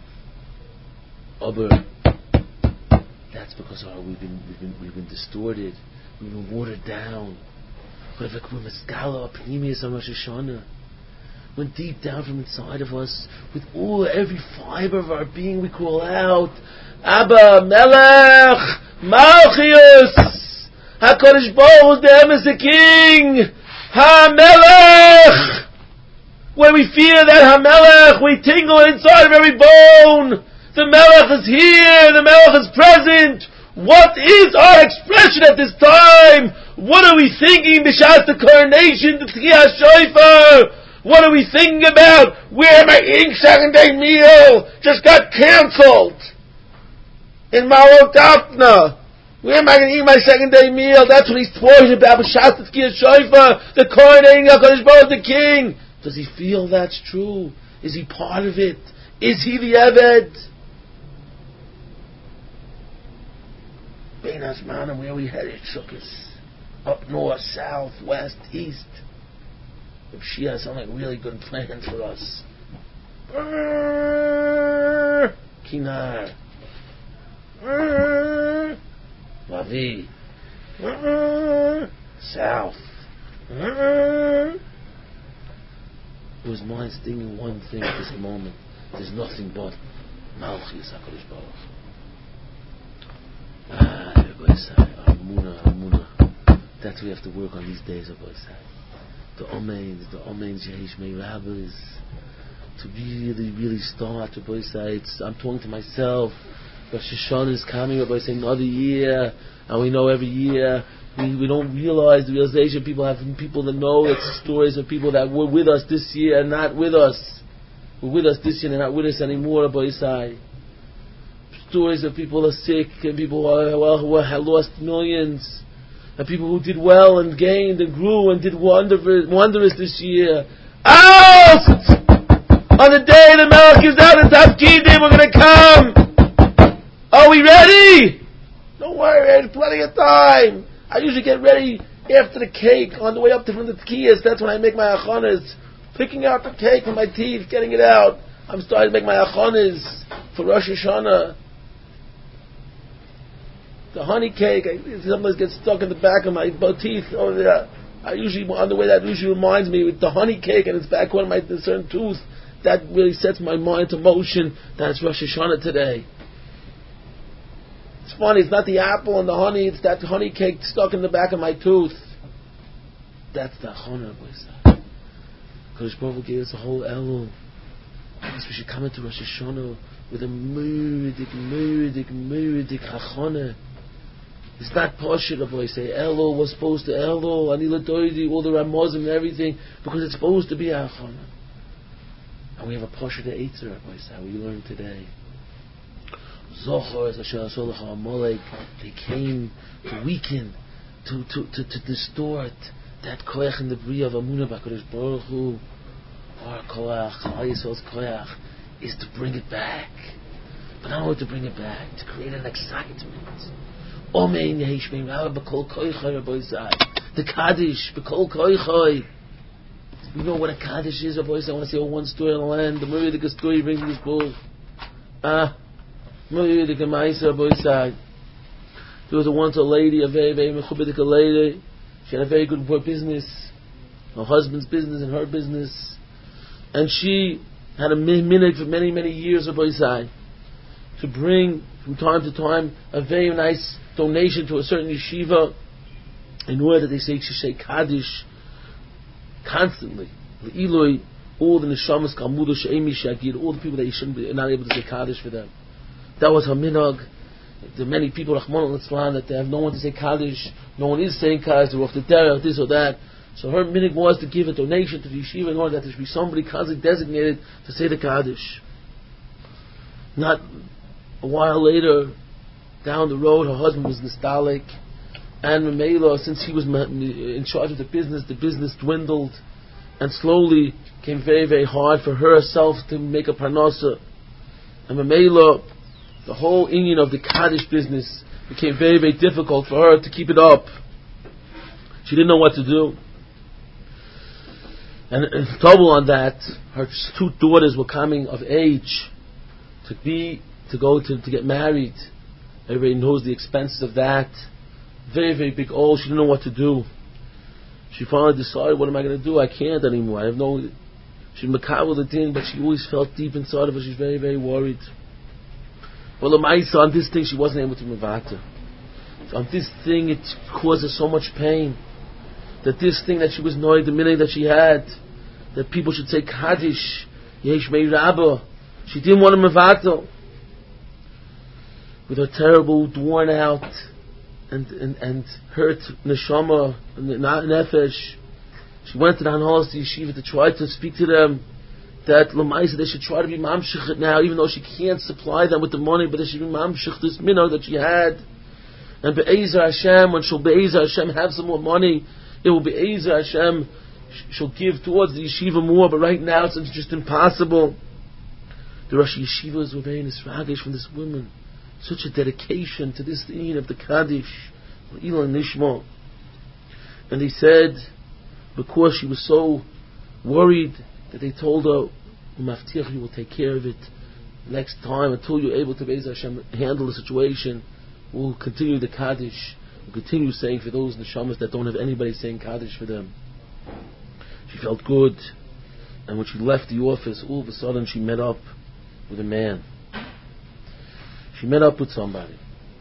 Aber that's because our, we've been we've been we've been distorted, we've been watered down. But if we're Maskala, Pneumius on Rosh Hashanah, when deep down from inside of us, with all every fiber of our being, we call out, Abba Melech Malchius HaKadosh Baruch Hu De'em is the King HaMelech. When we feel that HaMelech, we tingle inside of every bone. The Melech is here, the Melech is present. What is our expression at this time? What are we thinking b'shas the coronation, the Tchiyas Shofar? What are we thinking about? Where am I eating second day meal? Just got cancelled in Ma'alot Daphna. Where am I going to eat my second day meal? That's what he's talking about b'shas the Tchiyas Shofar, the coronating of HaKadosh Baruch Hu, the King. Does he feel that's true? Is he part of it? Is he the Eved? Bein Hazmanim, where we headed, Sukkos, up north, south, west, east. If Shia sound like really good plans for us. Kinar. Lavi. South. It was mind thinking one thing at this moment. There's nothing but Malchus HaKadosh Baruch. Ah, everybody say, Amuna, Amuna. That's what we have to work on these days, everybody say. The Omeins, the Omeins, Yehish Mei Rabbis. To really, really start, everybody say, it's, I'm talking to myself. Rosh Hashanah is coming, everybody say, another year. And we know every year, we, we don't realize the realization. People have people that know it's stories of people that were with us this year and not with us. Were with us this year and not with us anymore, everybody say. Stories of people who are sick and people who, are, well, who have lost millions. And people who did well and gained and grew and did wonderful, wondrous this year. Out! On the day the Melech is out of Tafkidim, we're going to come. Are we ready? Don't worry, there's plenty of time. I usually get ready after the cake, on the way up to from the Tkiyas. That's when I make my achonas. Picking out the cake with my teeth, getting it out. I'm starting to make my achonas for Rosh Hashanah. The honey cake, I sometimes gets stuck in the back of my teeth over there. I usually, on the way, that usually reminds me with the honey cake and it's back on my certain tooth. That really sets my mind to motion that it's Rosh Hashanah today. It's funny, it's not the apple and the honey, it's that honey cake stuck in the back of my tooth. That's the Achona, boys. Kodesh Baruch Hu gave us a whole Elul. I guess we should come into Rosh Hashanah with a muridik, muridik, muridik Achona. It's not Pashut, boys. Say Elul was supposed to Elul, Anila Doidi, all the Ramazim and everything, because it's supposed to be Achona. And we have a Pashut Eitzer, boys. How we learned today. Zohar, they came to weaken, to, to, to, to distort that koach in the bria of Amunah B'Kadosh Baruch Hu. Our koach, Chal Yisrael's koach, is to bring it back. But not only to bring it back, to create an excitement. Omein Yehish Mei Rabbah B'Kol Koichai Rabbi Zai. The Kaddish B'Kol Koichai. You know what a Kaddish is, Rabbi Zai? I want to say one story on the land. The Muridik story brings this book. Ah. There was a once a lady, a very, very mechubadik lady. She had a very good business, her husband's business and her business, and she had a minute for many, many years of Boisai to bring from time to time a very nice donation to a certain yeshiva in order that they say she say Kaddish constantly. Eloi, all the neshamas kalmudo she'emi shagir, all the people that you shouldn't be not able to say Kaddish for them. That was her minhag. There are many people, Rahman al-Islam, that they have no one to say Kaddish, no one is saying Kaddish, they're off the derech, this or that. So her minhag was to give a donation to the yeshiva in order that there should be somebody constantly designated to say the Kaddish. Not a while later, down the road, her husband was nostalgic, and Mamela, since he was in charge of the business, the business dwindled, and slowly became very, very hard for herself to make a parnasa. And Mamela, the whole inyan of the Kaddish business became very, very difficult for her to keep it up. She didn't know what to do. And, and double on that, her two daughters were coming of age to be, to go to, to get married. Everybody knows the expenses of that. Very, very big old. She didn't know what to do. She finally decided, what am I going to do? I can't anymore. I have no... She's makabel the din, but she always felt deep inside of her. She's very, very worried. Well, on this thing, she wasn't able to mevata. On this thing, it caused her so much pain. That this thing that she was annoyed, the minute that she had, that people should say Kaddish, Yesh Mei Rabbah. She didn't want to mevata. With her terrible, worn out, and, and, and hurt neshama, and nefesh, she went to the Hanhalas Yeshiva to try to speak to them. That Lamaisa, they should try to be mamshich now, even though she can't supply them with the money, but they should be mamshich this minnow that she had. And be'ezer Hashem, when she'll be'ezer Hashem have some more money, it will be'ezer Hashem, she'll give towards the yeshiva more, but right now it's just impossible. The Rosh Yeshivas were very nisragish from this woman. Such a dedication to this thing of the Kaddish, Ilan Nishma. And they said, because she was so worried that they told her, "Maftiach, you will take care of it. Next time, until you're able to Be'ez Hashem handle the situation, we'll continue the Kaddish. We'll continue saying for those neshamas that don't have anybody saying Kaddish for them." She felt good, and when she left the office, all of a sudden she met up with a man. She met up with somebody.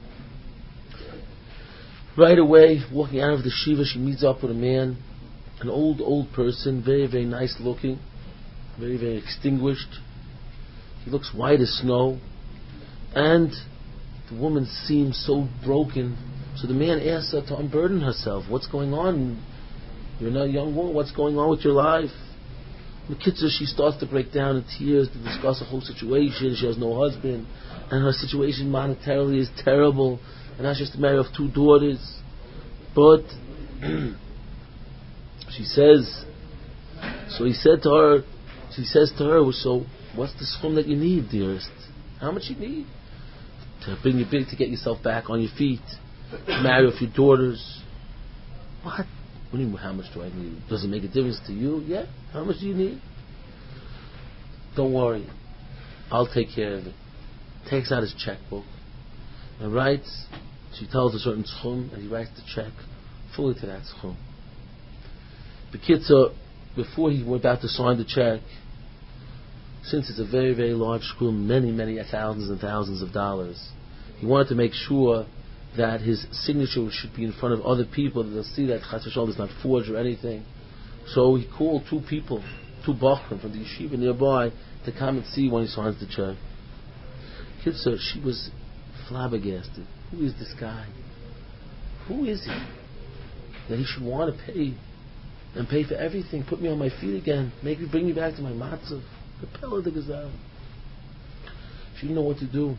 Right away, walking out of the shiva, she meets up with a man, an old, old person, very, very nice looking, very, very extinguished. He looks white as snow, and the woman seems so broken. So the man asks her to unburden herself. What's going on? You're not a young woman. What's going on with your life? Mikitza, she starts to break down in tears to discuss the whole situation. She has no husband, and her situation monetarily is terrible, and that's just a matter of two daughters. But she says, so he said to her, she says to her, so what's the sum that you need, dearest? How much you need? To bring you big, to get yourself back on your feet, to marry off your daughters. What? What do you mean, how much do I need? Does it make a difference to you? Yeah. How much do you need? Don't worry. I'll take care of it. Takes out his checkbook and writes. She tells a certain schum, and he writes the check fully to that schum. The Kitzur, before he was about to sign the check, since it's a very, very large schum, many, many thousands and thousands of dollars, he wanted to make sure that his signature should be in front of other people, that they'll see that Chas v'Shalom is not forged or anything. So he called two people, two bachrim from the yeshiva nearby, to come and see when he signs the check. Kitzur, she was flabbergasted. Who is this guy? Who is he? That he should want to pay, and pay for everything, put me on my feet again, make me, bring me back to my matzav. The Pella de Gazal. She didn't know what to do.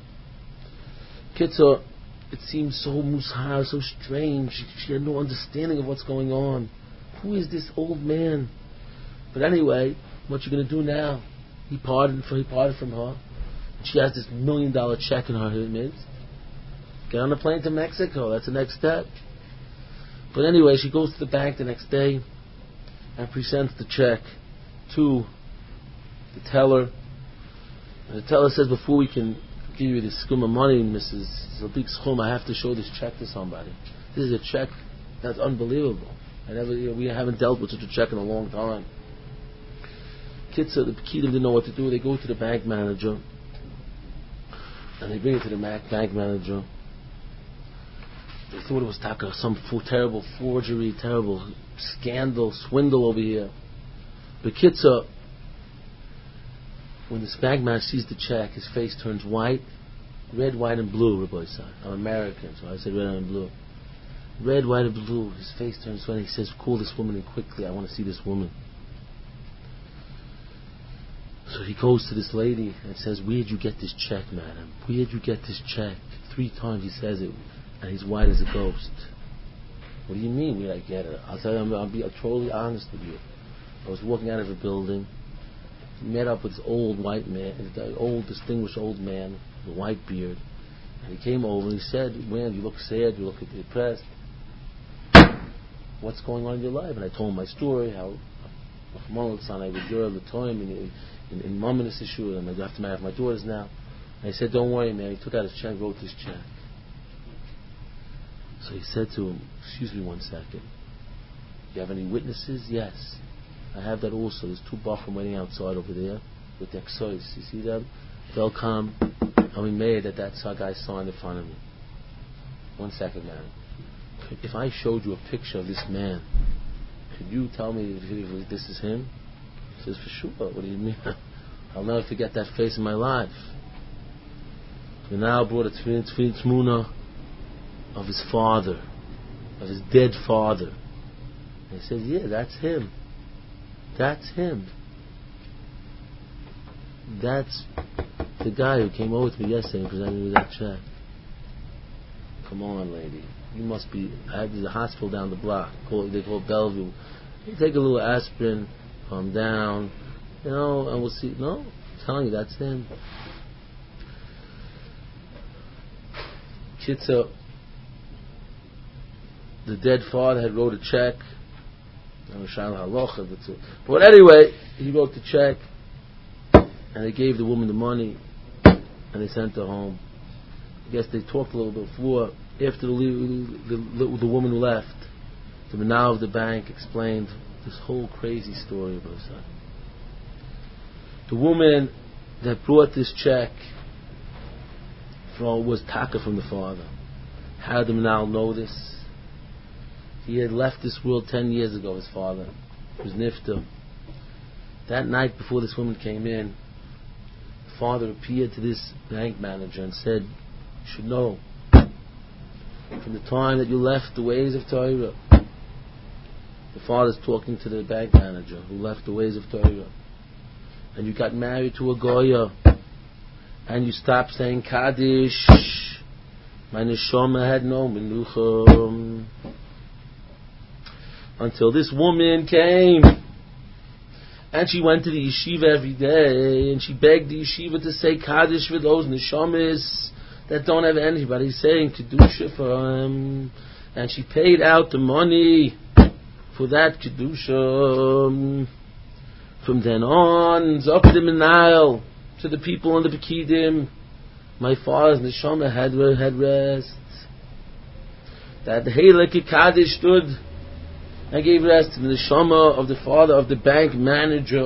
Kitzur, it seemed so mushar, so strange. She, she had no understanding of what's going on. Who is this old man? But anyway, what you going to do now? He parted from he parted from her. She has this million dollar check in her midst. Get on a plane to Mexico. That's the next step. But anyway, she goes to the bank the next day and presents the check to the teller. And the teller says, before we can give you this scum of money, Missus Zabik Schum, I have to show this check to somebody. This is a check that's unbelievable. I never, you know, we haven't dealt with such a check in a long time. Kitzur, the Pekidim didn't know what to do. They go to the bank manager, and they bring it to the bank manager. They thought it was taka, some full, terrible forgery, terrible scandal, swindle over here. But Kitzur, when this bank manager sees the check, his face turns white, red, white, and blue. Rabbi Yisrael. I'm American, so I said red and blue. Red, white, and blue. His face turns white. He says, "Call this woman in quickly. I want to see this woman." So he goes to this lady and says, "Where'd you get this check, madam? Where'd you get this check?" Three times he says it, and he's white as a ghost. What do you mean, where'd I get it? I'll tell you, I'm, I'll be totally honest with you. I was walking out of a building, met up with this old white man, the old distinguished old man with a white beard, and he came over and he said, "Man, you look sad, you look depressed. What's going on in your life?" And I told him my story, how I was there the time in in, in mom in this issue, and I have to marry my daughters now. And he said, "Don't worry, man." He took out his check, wrote this check. So he said to him, "Excuse me one second. Do you have any witnesses?" "Yes, I have that also. There's two bachrim waiting outside over there with the exois. You see them? They'll come and we made that that guy signed in front of me." "One second, man. If I showed you a picture of this man, could you tell me if, if this is him?" He says, "For sure. What do you mean? I'll never forget that face in my life." We now brought a tefillin tmuna of his father, of his dead father. And he says, "Yeah, that's him. That's him. That's the guy who came over to me yesterday and presented me that check." Come on, lady. You must be. I have a hospital down the block. Call, they call it Bellevue. You take a little aspirin, calm down, you know, and we'll see. No, I'm telling you, that's him. Kitzur, the dead father had wrote a check But anyway, he wrote the check, and they gave the woman the money, and they sent her home. I guess they talked a little bit before. After the, the, the, the woman left, the Menal of the bank explained this whole crazy story about her. The woman that brought this check from, was Taka from the father. How did the Menal know this? He had left this world ten years ago, his father. It was Nifta. That night before this woman came in, the father appeared to this bank manager and said, "You should know, from the time that you left the ways of Torah," the father's talking to the bank manager who left the ways of Torah, "and you got married to a Goya, and you stopped saying Kaddish, my neshama had no menucha, until this woman came, and she went to the yeshiva every day, and she begged the yeshiva to say Kaddish for those neshamas that don't have anybody saying Kedusha for them, and she paid out the money for that Kedusha. From then on, Zokdim and Nile, to the people in the Pekidim, my father's neshama had, had rest. That the Heilige Kaddish stood and gave rest to the neshama of the father of the bank manager.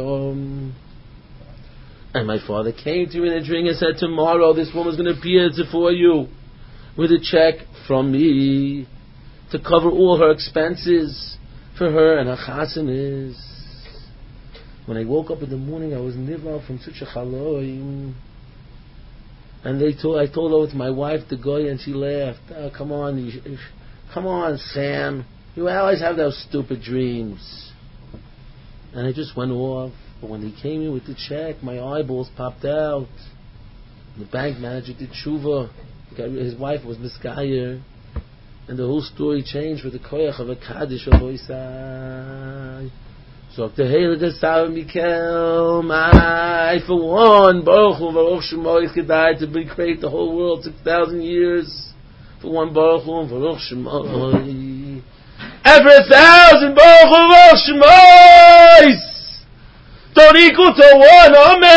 And my father came to me in a dream and said, tomorrow this woman's going to appear for you with a check from me to cover all her expenses for her and her chasanis. When I woke up in the morning, I was nivlal from such a chaloim. And they told, I told over to my wife, the Goya, and she laughed. Oh, come on, you, come on, Sam. You always have those stupid dreams. And I just went off. But when he came in with the check, my eyeballs popped out. The bank manager did tshuva. His wife was miskayer. And the whole story changed with the koyach of a kaddish of Oisai. So the Heilige Sar Mikel, my, for one, Baruch Hu, Baruch Shemois, Kedai, to be create the whole world, six thousand years. For one, Baruch Hu, Baruch Shemois. Every thousand, Baruch Hu, Baruch Shemois, don't equal to one,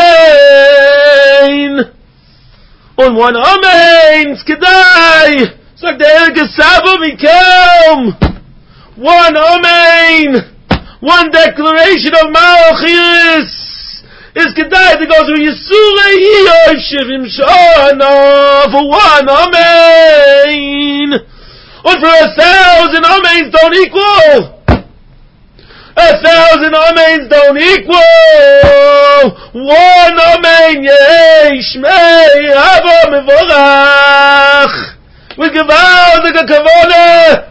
Amen. On one, Amen, Kedai. So the Heilige Sar Mikel, one, Amen. One declaration of Malachis is Kedai that goes with Yisule Yoy Shivim Shana for one Amen. And for a thousand Amens don't equal. A thousand Amens don't equal. One Amen Yesh Mei Haba Mevorach with Gewaltige Kavone.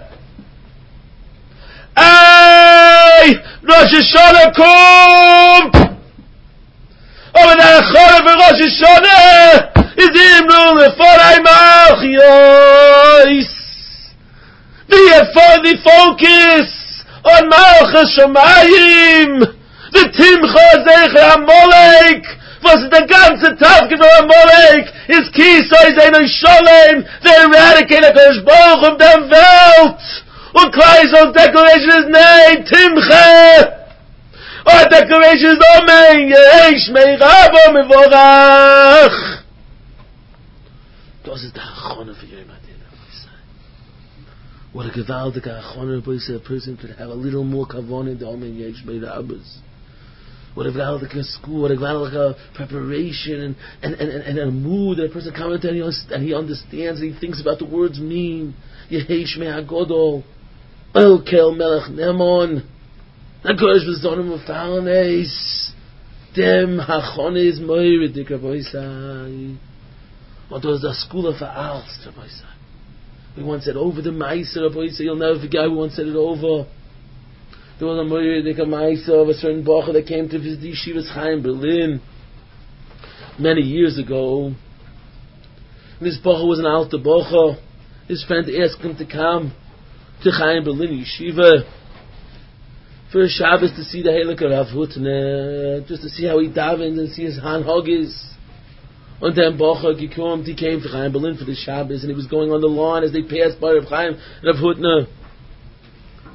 Ay, Rosh Hashanah kommt! Aber der Chorah für Rosh Hashanah ist Himnul Leforei Malchus. The, the focus on Malchus Shamayim, the Timcha Zecher HaMolek, was the ganze Tafke for HaMolek is Kisoi Zeinoi Sholem, the eradicate HaKadosh Baruch Hu of the Welt. Und Kreisel's declaration is Nei Timche. Our declaration is Amen. Yesh Mei Rabo Mevorach. Das ist der Achone for Yom HaDin. What a gewaltige Achone, a person could have a little more kavon in the Amen Yesh Mei Rabos. What a gewaltige school, what a gewaltige preparation and, and, and, and a mood that a person comes into and he, and he understands and he thinks about the words mean. Yesh Mei HaGodol. El Kel Melech Nemon, HaKadosh V'zonim U'Falnes, Dem Hachonis Moirid Dikra. What was the school of Alst, Rabboisai? We once said over the Meiser, Rabboisai, you'll never forget, we once said it over. There was a Moirid Dikra Meiser of a certain Bacher that came to visit Yeshivas Chaim Berlin many years ago. And this Bacher was an alter Bacher. His friend asked him to come to Chaim Berlin Yeshiva for a Shabbos to see the Heilige Rav Hutner, just to see how he davens and see his Hanhogis. And then Bacher Gikumt, he came to Chaim Berlin for the Shabbos and he was going on the lawn as they passed by Rav Chaim Rav Hutner.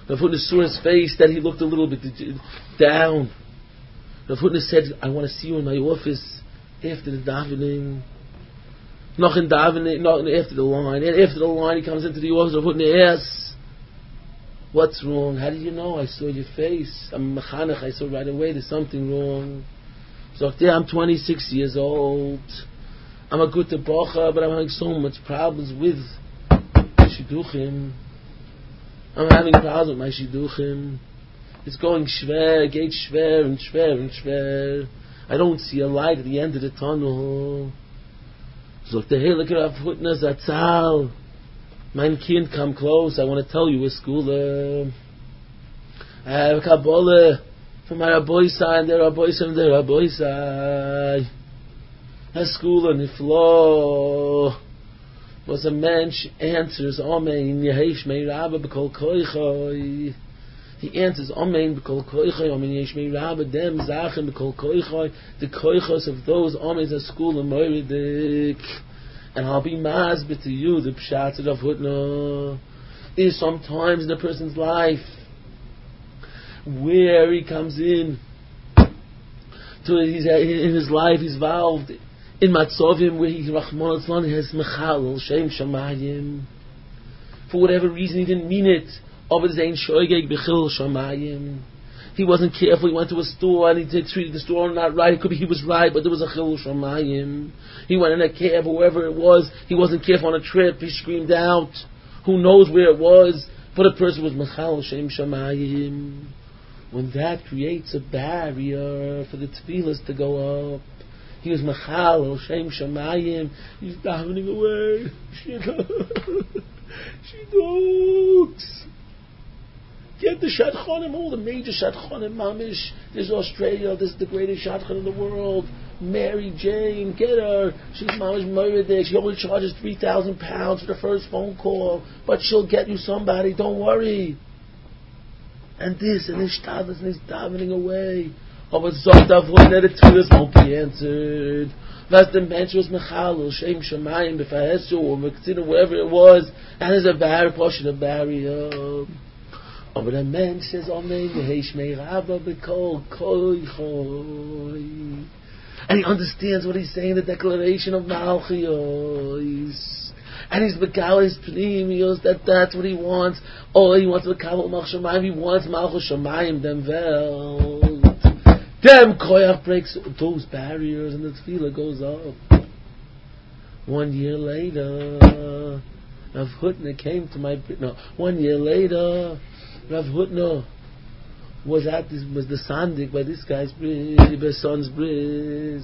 Rav Hutner saw his face that he looked a little bit down. Rav Hutner said, I want to see you in my office after the davening. Noch in davening, not after the line. And after the line, he comes into the office. Rav Hutner asks, what's wrong? How did you know? I saw your face. I'm a mechanech. I saw right away there's something wrong. So yeah, I'm twenty-six years old. I'm a good bacha, but I'm having so much problems with shidduchim. I'm having problems with my shidduchim. It's going schwer, geht schwer and schwer and schwer. I don't see a light at the end of the tunnel. So the hey, look at Rav Hutner Zatzal. Mein Kind, come close. I want to tell you a school. I have a Kabbalah from my Rabbi Sai and the Rabbi Sai and the Rabbi Sai. A school in the floor was a mensch answers Amen Yehesh Mei Rabba B'Kol Koichoi. He answers Amen B'Kol Koichoi. Amen Yehesh Mei Rabba Dem Zachem B'Kol Koichoi. The Koichos of those Amens are school in Moiridik. And I'll be masbet to you, the Pshat of Hutner is sometimes in a person's life where he comes in to his, in his life, he's involved in Matzovim where he Rachman Atzlan has Mechal Shem Shamayim. For whatever reason he didn't mean it. Aber Zain Shoygeg Bechil Shamayim. He wasn't careful. He went to a store and he did treated the store not right. It could be he was right, but there was a chilul shamayim. He went in a cab, whoever it was. He wasn't careful on a trip. He screamed out. Who knows where it was? But a person was mechal shem shamayim. When that creates a barrier for the tefillas to go up, he was mechal shem shamayim. He's davening away. Shidduchs. Get the Shadchanim, all the major Shadchanim, Mamish. There's Australia, this is the greatest Shadchan in the world. Mary Jane, get her. She's Mamish Moiridik. She only charges three thousand pounds for the first phone call, but she'll get you somebody, don't worry. And this, and this Shtadlis, and he's davening away. Oh, but Zogdav, when the tefillas won't be answered. That's the mention was Mechal, Shem Shemayim, B'Fahesu, or Mektzina, wherever it was, and there's a barrier, portion of barrier. Oh, but a man says, Amen, Yehesh Mei Rabba B'Kol Koichoi. And he understands what he's saying, the declaration of Malchios. And he's Begalis Pnimios, that that's what he wants. Oh, he wants Bekabal Malch Shamayim, he wants Malchus Shamayim, dem Welt. Dem Koyach breaks those barriers and the tefillah goes up. One year later, Rav Hutner came to my... No, one year later... Rav Hutner was at this, was the sandik by this guy's bris, by son's bris.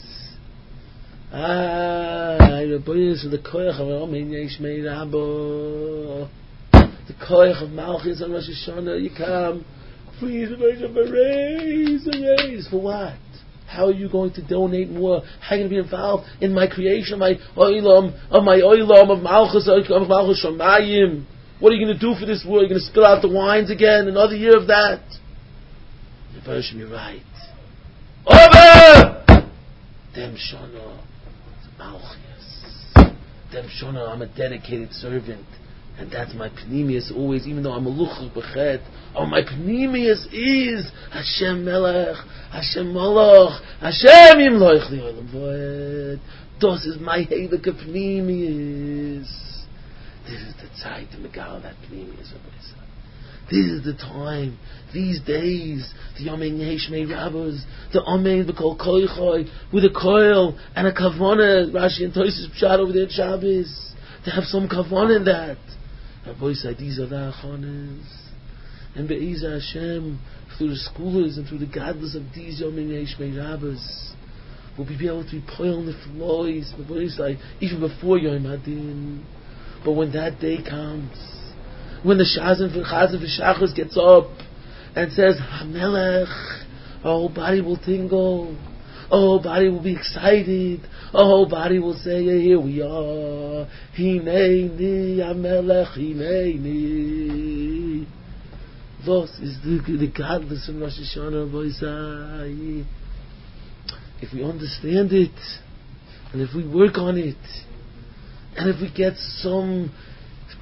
Ah, the boys of the koyach of Amen Yesh Mei Rabba, the koyach of Malchus on Rosh Hashanah. You come, please, a raise, a raise for what? How are you going to donate more? How are you going to be involved in my creation, of my oilam, of my oilam of Malchus, of Malchus Shamayim? What are you going to do for this world? You're going to spill out the wines again? Another year of that? The version, you're right. Over! Dem Shona. Malchus. Dem Shona, I'm a dedicated servant. And that's my Pnimius always, even though I'm a Luchach B'chet. Oh, my Pnimius is Hashem Melech, Hashem Malach, Hashem Yimloich Li'olam Voed. Das is my Heilige Pnimius. This is the time to make out that Pnimius. This is the time, these days, the Amen Yesh Mei Rabbas, the Amen B'Kol Koichoi, with a coil and a kavanah, Rashi and Tosis Pshat over there at Shabbos, to have some kavanah in that. Rabbi said, these are the achanas. And Be'ezah Hashem, through the scholars and through the godless of these Amen Yesh Mei Rabbas, we'll be able to be poil in the floors, Rabbi said, even before Yom Hadin. But when that day comes, when the Shazan Chazan V'Shachos gets up and says, HaMelech, our whole body will tingle, our whole body will be excited, our whole body will say, yeah, here we are, Hineini, HaMelech, Hineini. Thus is the, the godless in Rosh Hashanah, Boisai. If we understand it, and if we work on it, and if we get some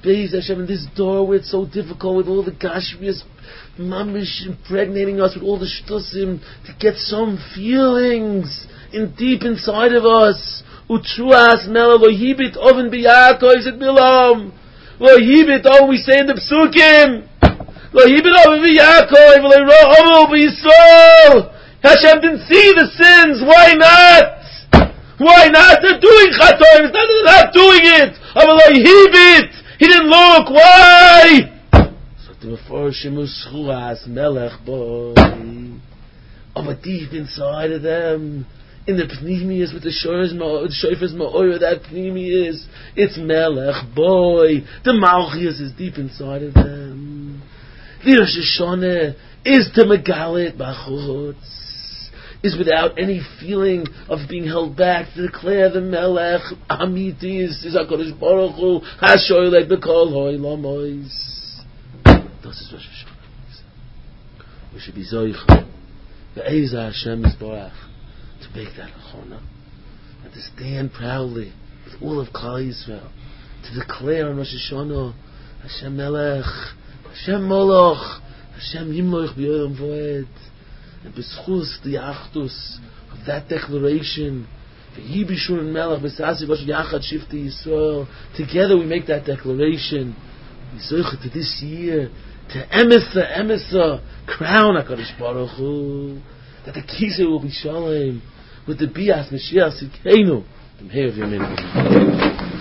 Beis Hashem, in this door where it's so difficult with all the Gashmias, mamish impregnating us with all the shtusim, to get some feelings in deep inside of us. Utruas mela lo hibit oven biyako is it bilam. Lo hibit oven we say in the psukim. Lo hibit oven biyako lo ro oven b'Yisrael. Hashem didn't see the sins. Why not? Why not? They're doing chatoim. It's not that they're not doing it. Lo hibit. He didn't look. Why? So the Mefarshim uschuas melech boy. But deep inside of them, in the pneumias with the shofars ma'oyer, that pneumias, it's melech boy. The malchias is deep inside of them. The Rosh Hashanah is to megalit b'chutz, is without any feeling of being held back, to declare the melech amiti is HaKadosh Baruch Hu hashoylek b'kol ho'olamois. This is Rosh Hashanah. We should be zoich ve'ezah Hashem Yisborach to make that achona and to stand proudly with all of Klal Yisrael to declare on Rosh Hashanah Hashem Melech, Hashem Moloch, Hashem Yimloch b'Yolam Voed. And b'schus the achdus of that declaration, v'yi b'shur melech b'sasi v'ash yachad shifti Yisrael. Together we make that declaration. We zeuch to this year to emesa emesa crown HaKadosh Baruch Hu, that the kisei will be shalom with the bias Mashiach Sikheinu. The Meir of Yamin.